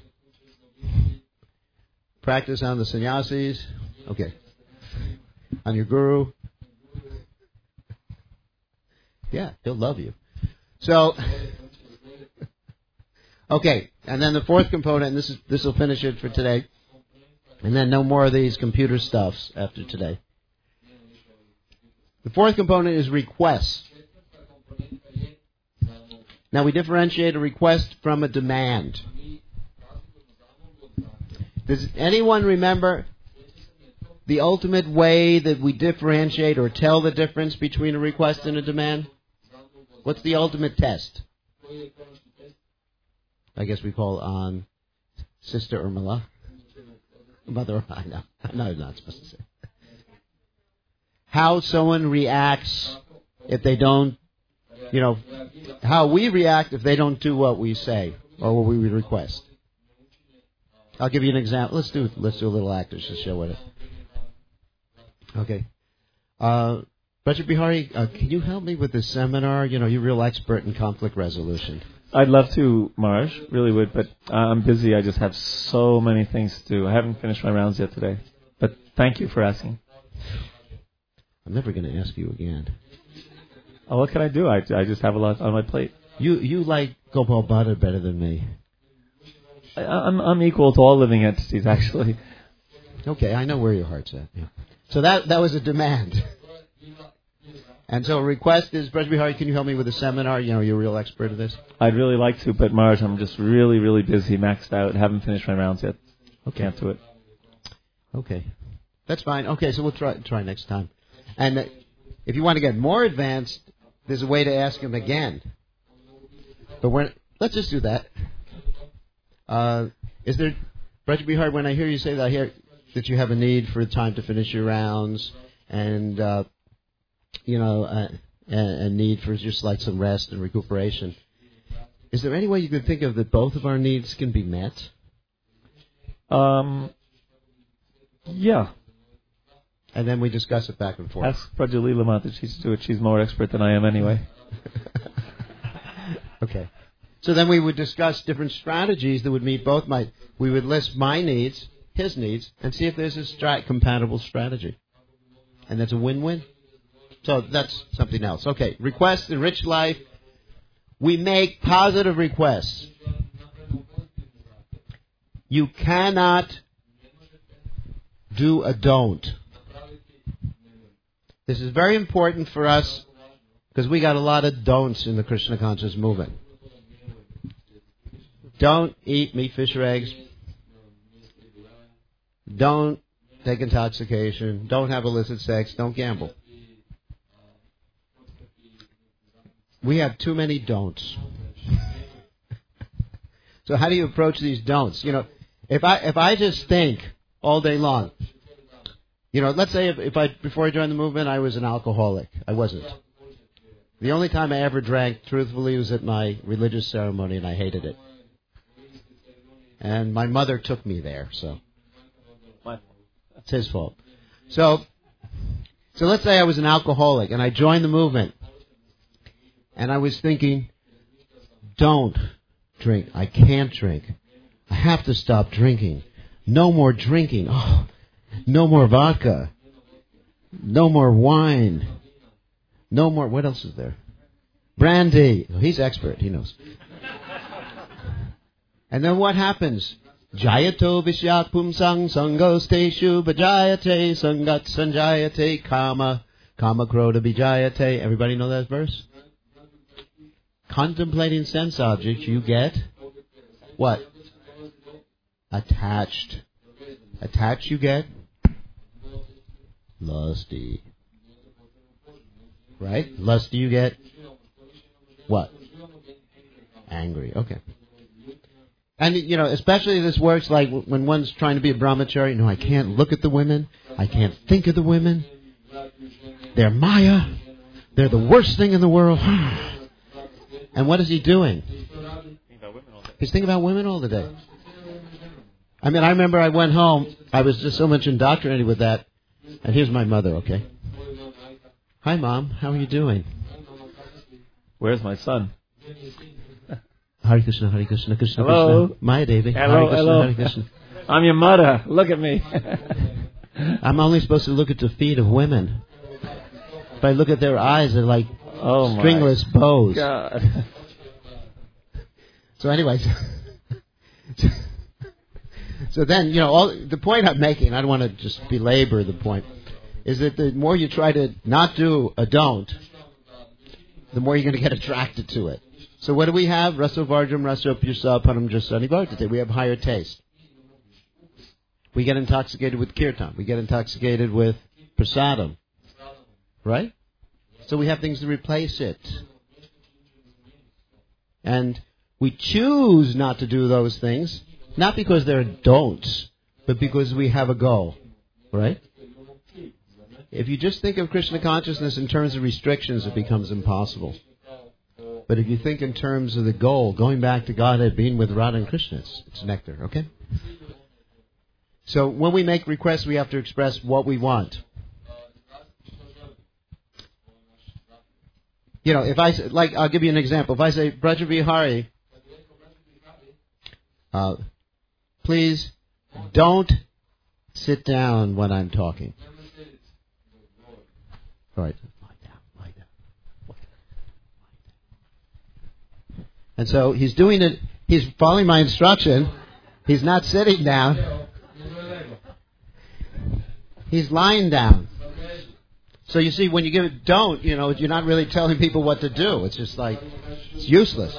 practice on the sannyasis. Okay. On your guru. Yeah, he'll love you. So, okay, and then the 4th component, and this will finish it for today, and then no more of these computer stuffs after today. The 4th component is request. Now we differentiate a request from a demand. Does anyone remember the ultimate way that we differentiate or tell the difference between a request and a demand? What's the ultimate test? I guess we call on Sister Urmila. Mother, I know I'm not supposed to say. How someone reacts if they don't, how we react if they don't do what we say or what we request. I'll give you an example. Let's do a little actors to show what it. Okay. Bajra Bihari, can you help me with this seminar? You're a real expert in conflict resolution. I'd love to, Marge, really would, but I'm busy. I just have so many things to do. I haven't finished my rounds yet today. But thank you for asking. I'm never going to ask you again. Oh, what can I do? I just have a lot on my plate. You like Gopal Bhatta better than me. I'm equal to all living entities, actually. Okay, I know where your heart's at. Yeah. So that was a demand. And so a request is, Bajra Bihari, can you help me with a seminar? You're a real expert at this. I'd really like to, but Marge, I'm just really, really busy, maxed out, haven't finished my rounds yet. Okay. Can't do it. Okay. That's fine. Okay, so we'll try next time. And if you want to get more advanced, there's a way to ask him again. But let's just do that. Is there, Bajra Bihari, when I hear you say that, I hear that you have a need for time to finish your rounds and, a need for just like some rest and recuperation. Is there any way you can think of that both of our needs can be met? Yeah. And then we discuss it back and forth. Ask Prajalila Mataji to do it. She's more expert than I am anyway. Okay. So then we would discuss different strategies that would meet both we would list my needs, his needs, and see if there's a compatible strategy. And that's a win-win. So that's something else. Okay. Requests, enrich life. We make positive requests. You cannot do a don't. This is very important for us because we got a lot of don'ts in the Krishna conscious movement. Don't eat meat, fish, or eggs. Don't take intoxication. Don't have illicit sex. Don't gamble. We have too many don'ts. So how do you approach these don'ts? If I just think all day long, let's say before I joined the movement, I was an alcoholic. I wasn't. The only time I ever drank, truthfully, was at my religious ceremony, and I hated it. And my mother took me there, so it's his fault. So let's say I was an alcoholic, and I joined the movement, and I was thinking, don't drink. I can't drink. I have to stop drinking. No more drinking. Oh, no more vodka. No more wine. No more, what else is there? Brandy. Oh, he's expert. He knows. And then what happens? Jayato visyak pumsang sangosteshu bajayate sangat sanjayate kama krodha bijayate. Everybody know that verse? contemplating sense objects, you get what? Attached. Attached you get lusty. Right? Lusty you get what? Angry. Okay. And, especially this works like when one's trying to be a brahmachari. I can't look at the women. I can't think of the women. They're Maya. They're the worst thing in the world. And what is he doing? He's thinking about women all the day. I remember I went home. I was just so much indoctrinated with that. And here's my mother, okay? Hi, Mom. How are you doing? Where's my son? Hare Krishna, Hare Krishna, Krishna Hello. Krishna. Maya Devi. Hello, Hare Krishna, hello. Hare Krishna. I'm your mother. Look at me. I'm only supposed to look at the feet of women. If I look at their eyes, they're like stringless bows. God. So anyways, so then, the point I'm making, I don't want to just belabor the point, is that the more you try to not do a don't, the more you're going to get attracted to it. So what do we have? Raso Varjam, Raso Pyusa, Param Jasani Bhartate. We have higher taste. We get intoxicated with kirtan. We get intoxicated with prasadam. Right? So we have things to replace it. And we choose not to do those things, not because they're don'ts, but because we have a goal. Right? If you just think of Krishna consciousness in terms of restrictions, it becomes impossible. But if you think in terms of the goal, going back to Godhead, being with Radha and Krishna, it's nectar, okay? So when we make requests, we have to express what we want. If I say, I'll give you an example. If I say, Braja Vihari, please don't sit down when I'm talking. All right. Lie down. And so he's doing it. He's following my instruction. He's not sitting down. He's lying down. So you see, when you give it don't, you're not really telling people what to do. It's just like, it's useless.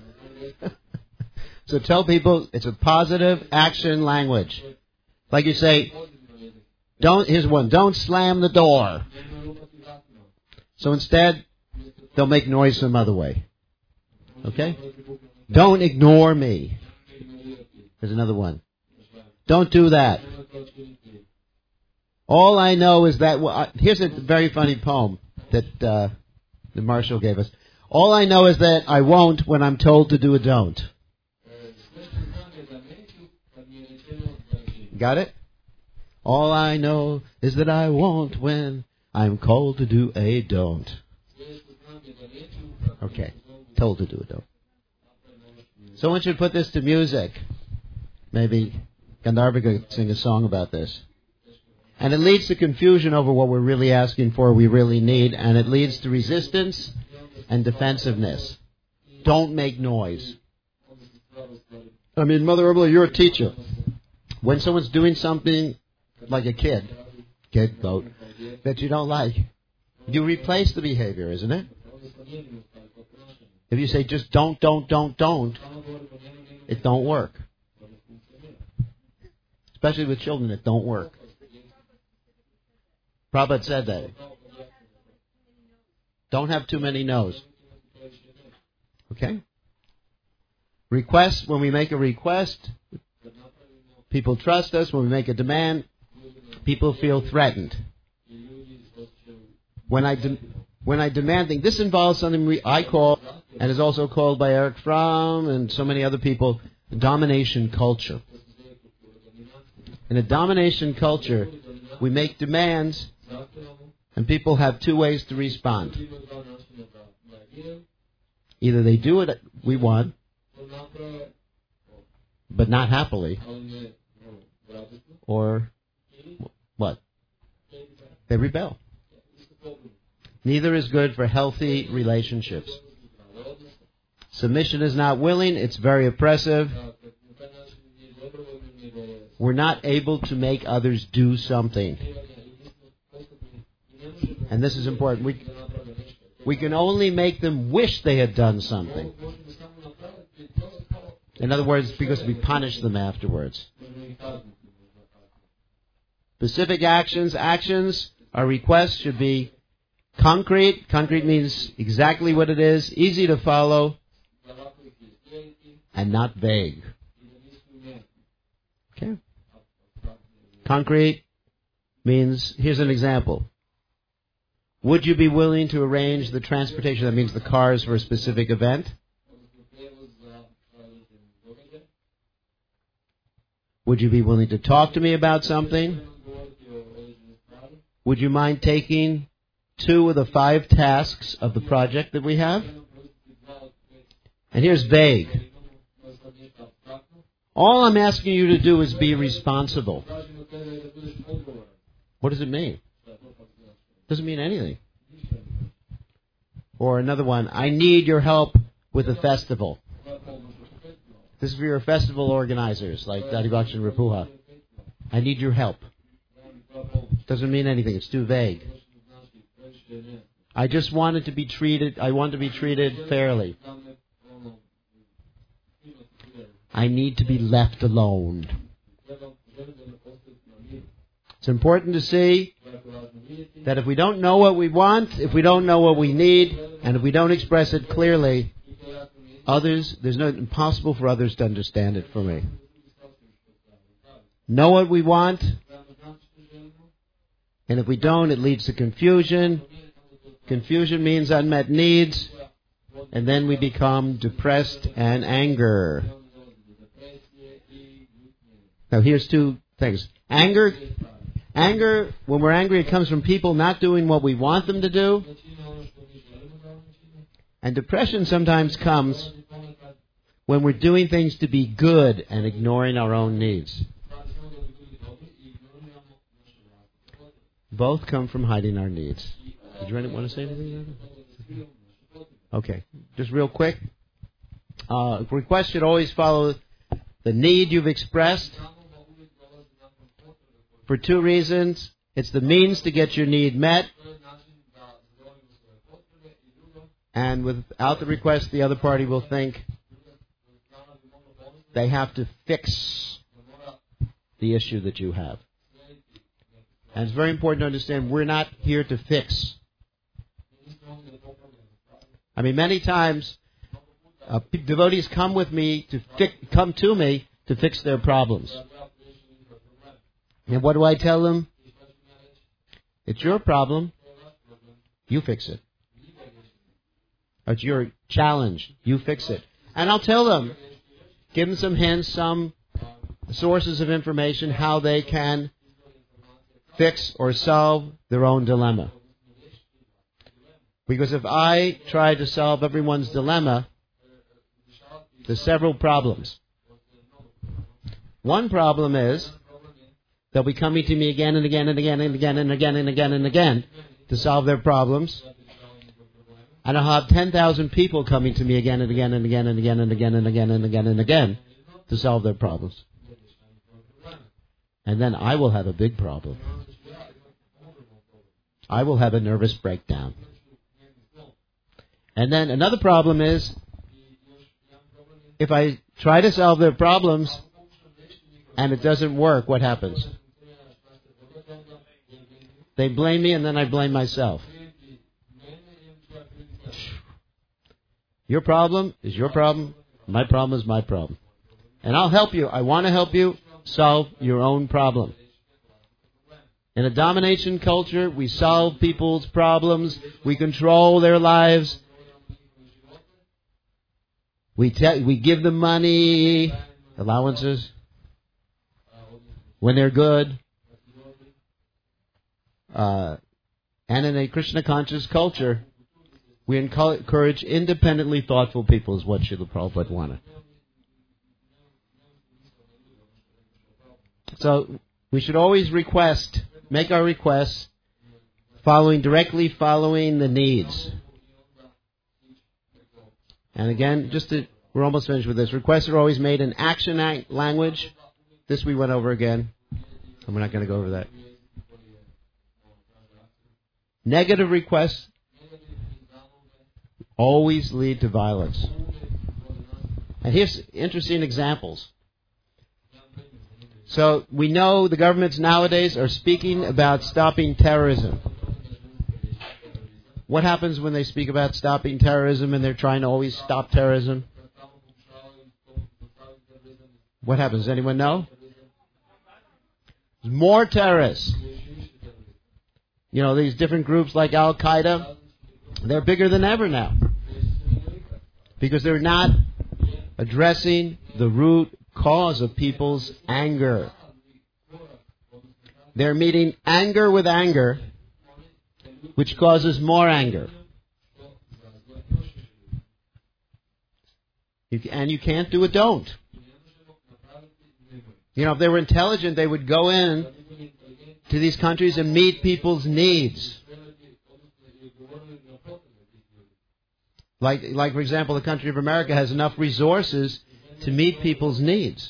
So tell people it's a positive action language. Like you say, here's one, don't slam the door. So instead, they'll make noise some other way. Okay? Don't ignore me. There's another one. Don't do that. All I know is that... here's a very funny poem that the Marshal gave us. All I know is that I won't when I'm told to do a don't. Got it? All I know is that I won't when I'm called to do a don't. Okay. Told to do a don't. Someone should put this to music. Maybe Gandharva could sing a song about this. And it leads to confusion over what we're really asking for, we really need, and it leads to resistance and defensiveness. Don't make noise. Mother Urbala, you're a teacher. When someone's doing something like a kid, goat, that you don't like, you replace the behavior, isn't it? If you say just don't, it don't work. Especially with children, it don't work. Prabhupada said that. Don't have too many no's. Okay? Requests, when we make a request, people trust us. When we make a demand, people feel threatened. When I demand things, this involves something I call, and is also called by Eric Fromm and so many other people, domination culture. In a domination culture, we make demands, and people have two ways to respond. Either they do what we want, but not happily, or what? They rebel. Neither is good for healthy relationships. Submission is not willing, it's very oppressive. We're not able to make others do something. And this is important. We can only make them wish they had done something. In other words, because we punish them afterwards. Specific actions. Actions, our requests should be concrete. Concrete means exactly what it is, easy to follow, and not vague. Okay? Concrete means, here's an example. Would you be willing to arrange the transportation, that means the cars, for a specific event? Would you be willing to talk to me about something? Would you mind taking 2 of the 5 tasks of the project that we have? And here's vague. All I'm asking you to do is be responsible. What does it mean? Doesn't mean anything. Or another one, I need your help with a festival. This is for your festival organizers, like Dadi Baksh and Rapuha. I need your help. Doesn't mean anything. It's too vague. I just wanted to be treated. I want to be treated fairly. I need to be left alone. It's important to see that if we don't know what we want, if we don't know what we need, and if we don't express it clearly, there's no impossible for others to understand it for me. Know what we want, and if we don't, it leads to confusion. Confusion means unmet needs, and then we become depressed and anger. Now here's 2 things. Anger, when we're angry, it comes from people not doing what we want them to do. And depression sometimes comes when we're doing things to be good and ignoring our own needs. Both come from hiding our needs. Did you want to say anything? Okay, just real quick. Request should always follow the need you've expressed. For 2 reasons. It's the means to get your need met. And without the request, the other party will think they have to fix the issue that you have. And it's very important to understand we're not here to fix. I mean, many times devotees come to me to fix their problems. And what do I tell them? It's your problem. You fix it. It's your challenge. You fix it. And I'll tell them, give them some hints, some sources of information, how they can fix or solve their own dilemma. Because if I try to solve everyone's dilemma, there's several problems. One problem is they'll be coming to me again and again and again and again and again and again and again to solve their problems. And I'll have 10,000 people coming to me again and again and again and again and again and again and again and again to solve their problems. And then I will have a big problem. I will have a nervous breakdown. And then another problem is, if I try to solve their problems and it doesn't work, what happens? They blame me and then I blame myself. Your problem is your problem. My problem is my problem. And I'll help you. I want to help you solve your own problem. In a domination culture, we solve people's problems. We control their lives. We give them money, allowances, when they're good. And in a Krishna conscious culture, we encourage independently thoughtful people, is what Srila Prabhupada wanted. So we should always make our requests directly following the needs. And again, we're almost finished with this. Requests are always made in action language. This we went over again, and we're not going to go over that. Negative requests always lead to violence. And here's interesting examples. So we know the governments nowadays are speaking about stopping terrorism. What happens when they speak about stopping terrorism and they're trying to always stop terrorism? What happens? Does anyone know? More terrorists. You know, these different groups like Al-Qaeda, they're bigger than ever now. Because they're not addressing the root cause of people's anger. They're meeting anger with anger, which causes more anger. And you can't do a don't. You know, if they were intelligent, they would go in to these countries and meet people's needs. Like for example, the country of America has enough resources to meet people's needs.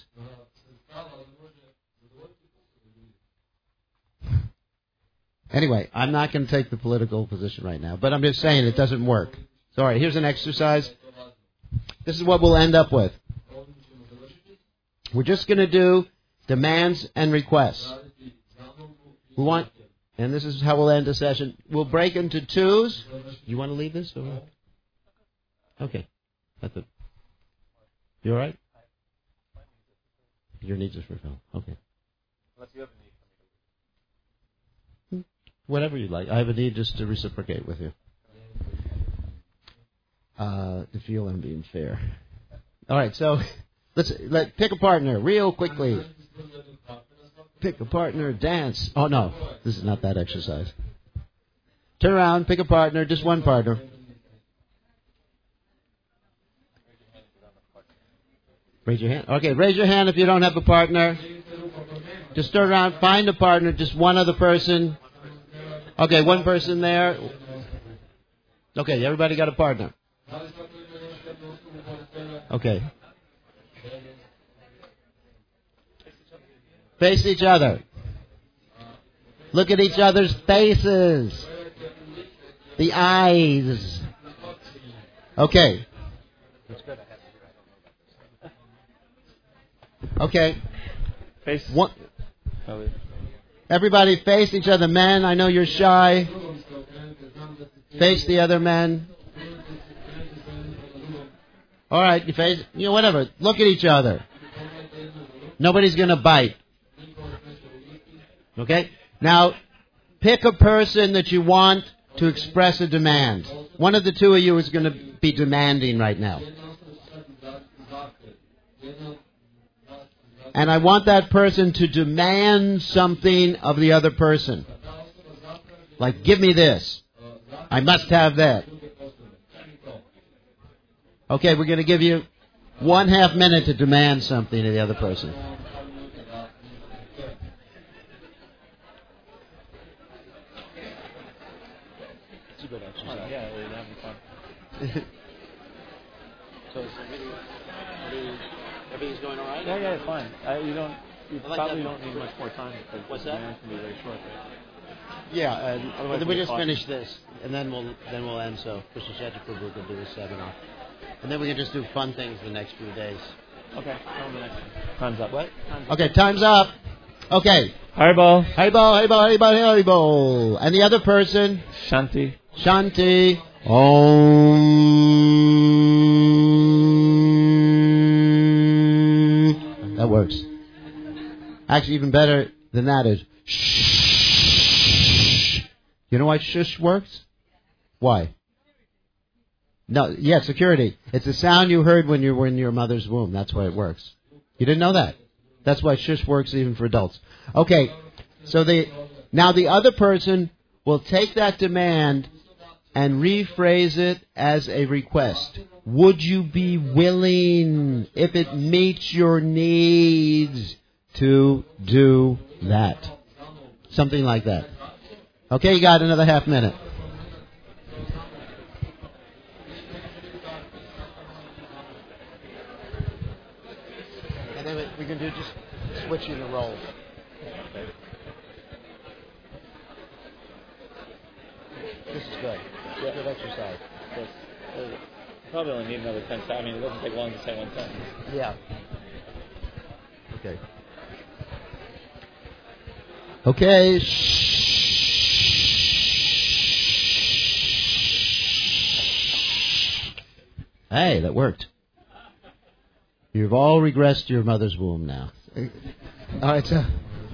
Anyway, I'm not going to take the political position right now, but I'm just saying it doesn't work. So, all right, here's an exercise. This is what we'll end up with. We're just going to do demands and requests. We want, and this is how we'll end the session. We'll break into twos. You want to leave this? Or? Okay. That's it. You all right? Your needs are fulfilled. Okay. Unless you have a need. Whatever you like. I have a need just to reciprocate with you. To feel I'm being fair. All right, so let's pick a partner real quickly. Pick a partner, dance. Oh, no, this is not that exercise. Turn around, pick a partner, just one partner. Raise your hand. Okay, raise your hand if you don't have a partner. Just turn around, find a partner, just one other person. Okay, one person there. Okay, everybody got a partner. Okay. Face each other. Look at each other's faces. The eyes. Okay. Okay. Face. One. Everybody face each other. Men, I know you're shy. Face the other men. All right, you face, whatever. Look at each other. Nobody's going to bite. Okay? Now, pick a person that you want to express a demand. One of the two of you is going to be demanding right now. And I want that person to demand something of the other person. Like, give me this. I must have that. Okay, we're going to give you 1/2 minute to demand something of the other person. It's a good exercise. Yeah, we're having fun. So everything's going all right? Yeah, fine. You probably don't need much more time because What's the that? demand can be very short. Yeah, Otherwise we we'll just talk. finish this, and then we'll end. So Krishna Shetty Prabhu can do the seminar, and then we can just do fun things the next few days. Okay, on the next one. Time's up. What? Okay, time's up. Okay. Haribol. Haribol, Haribol, Haribol, Haribol. And the other person? Shanti. Shanti. Om. That works. Actually, even better than that is shh. You know why shush works? Why? No, yeah, security. It's the sound you heard when you were in your mother's womb. That's why it works. You didn't know that? That's why shush works even for adults. Okay, so now the other person will take that demand and rephrase it as a request. Would you be willing, if it meets your needs, to do that? Something like that. Okay, you got another 1/2 minute. And then we can do just switching the roles. This is good. Good exercise. Yes. Probably only need another 10 seconds. I mean, it doesn't take long to say one sentence. Yeah. Okay. Okay. Hey, that worked. You've all regressed to your mother's womb now. All right, so.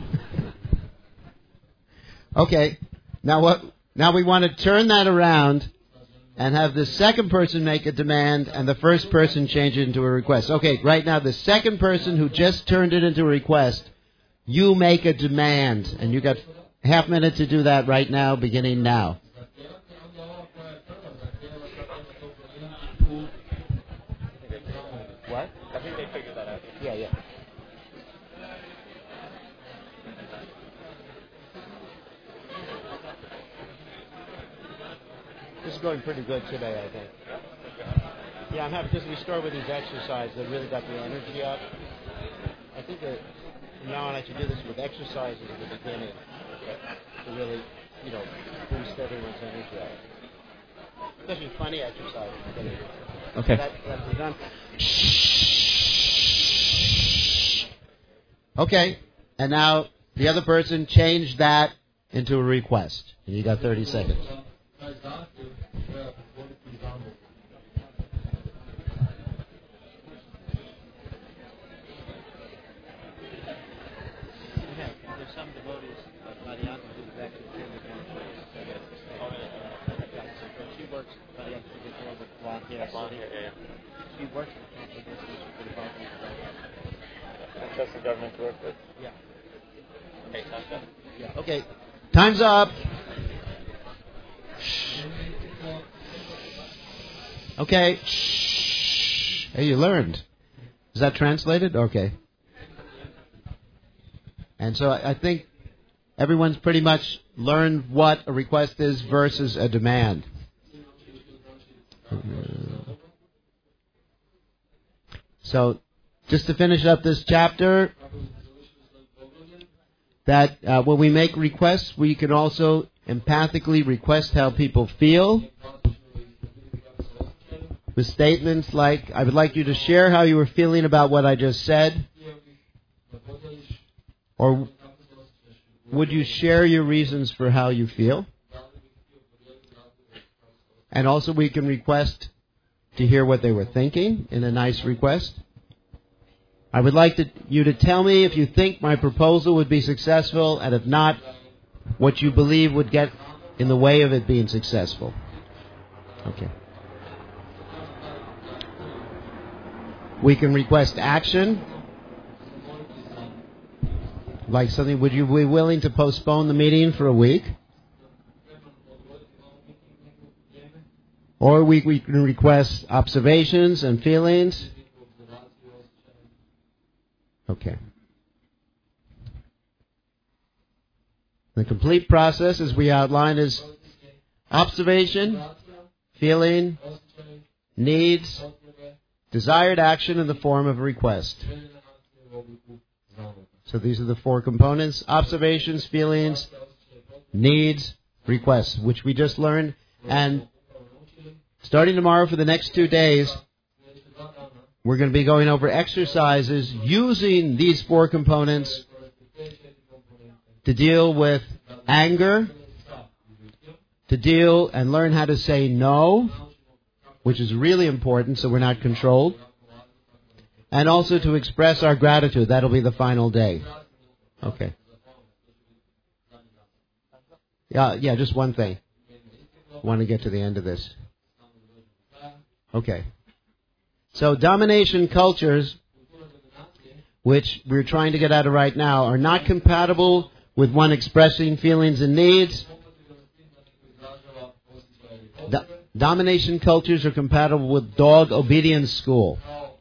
Okay. Now what? Now we want to turn that around and have the second person make a demand and the first person change it into a request. Okay, right now the second person who just turned it into a request, you make a demand. And you got half a minute to do that right now, beginning now. What? I think they figured that out. Yeah. This is going pretty good today, I think. Yeah, I'm happy because we start with these exercises that really got the energy up. I think that from now on I should do this with exercises at the beginning to really, boost everyone's energy up. Especially funny exercises. Okay. That's done. Okay, and now the other person changed that into a request. And you got 30 seconds. There's some devotees, Mariana, who's actually doing it one place. She works, Mariana, with blonde hair. She works for the company. Trust the government to work with. Yeah. Okay, time's up. Yeah. Okay. Time's up. Okay. Hey, you learned. Is that translated? Okay. And so I think everyone's pretty much learned what a request is versus a demand. So, just to finish up this chapter, that when we make requests, we can also empathically request how people feel. With statements like, I would like you to share how you were feeling about what I just said. Or would you share your reasons for how you feel? And also we can request to hear what they were thinking in a nice request. I would like you to tell me if you think my proposal would be successful, and if not, what you believe would get in the way of it being successful. Okay. We can request action. Like something, would you be willing to postpone the meeting for a week? Or we can request observations and feelings. Okay. The complete process, as we outlined, is observation, feeling, needs, desired action in the form of a request. So these are the four components: observations, feelings, needs, requests, which we just learned. And starting tomorrow for the next 2 days, we're going to be going over exercises using these four components to deal with anger, to deal and learn how to say no, which is really important so we're not controlled, and also to express our gratitude. That'll be the final day. Okay. Yeah, just one thing. I want to get to the end of this. Okay. So domination cultures, which we're trying to get out of right now, are not compatible with one expressing feelings and needs. Domination cultures are compatible with dog obedience school.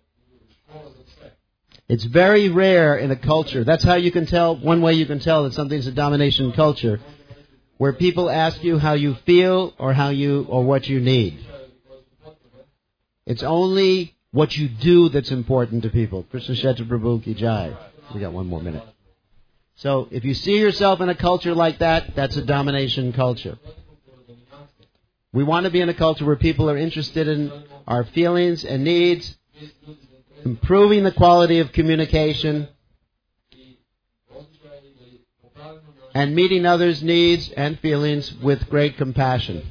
It's very rare in a culture. That's how you can tell, one way you can tell that something's a domination culture, where people ask you how you feel or what you need. It's only what you do that's important to people. Krishna Kshetra Prabhu Ki Jai. We got one more minute. So if you see yourself in a culture like that, that's a domination culture. We want to be in a culture where people are interested in our feelings and needs, improving the quality of communication, and meeting others' needs and feelings with great compassion.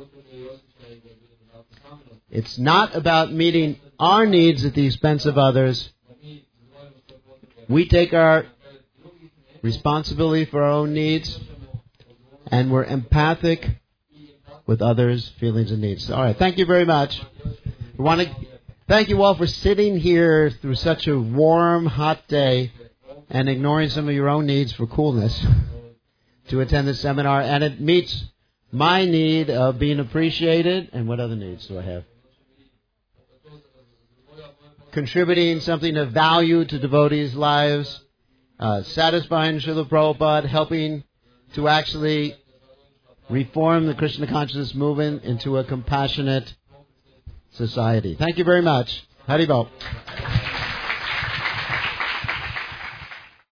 It's not about meeting our needs at the expense of others. We take our responsibility for our own needs, and we're empathic with others' feelings and needs. All right, thank you very much. We want to thank you all for sitting here through such a warm, hot day and ignoring some of your own needs for coolness to attend this seminar. And it meets my need of being appreciated. And what other needs do I have? Contributing something of value to devotees' lives, satisfying Srila Prabhupada, helping to actually reform the Krishna consciousness movement into a compassionate society. Thank you very much. Haribol.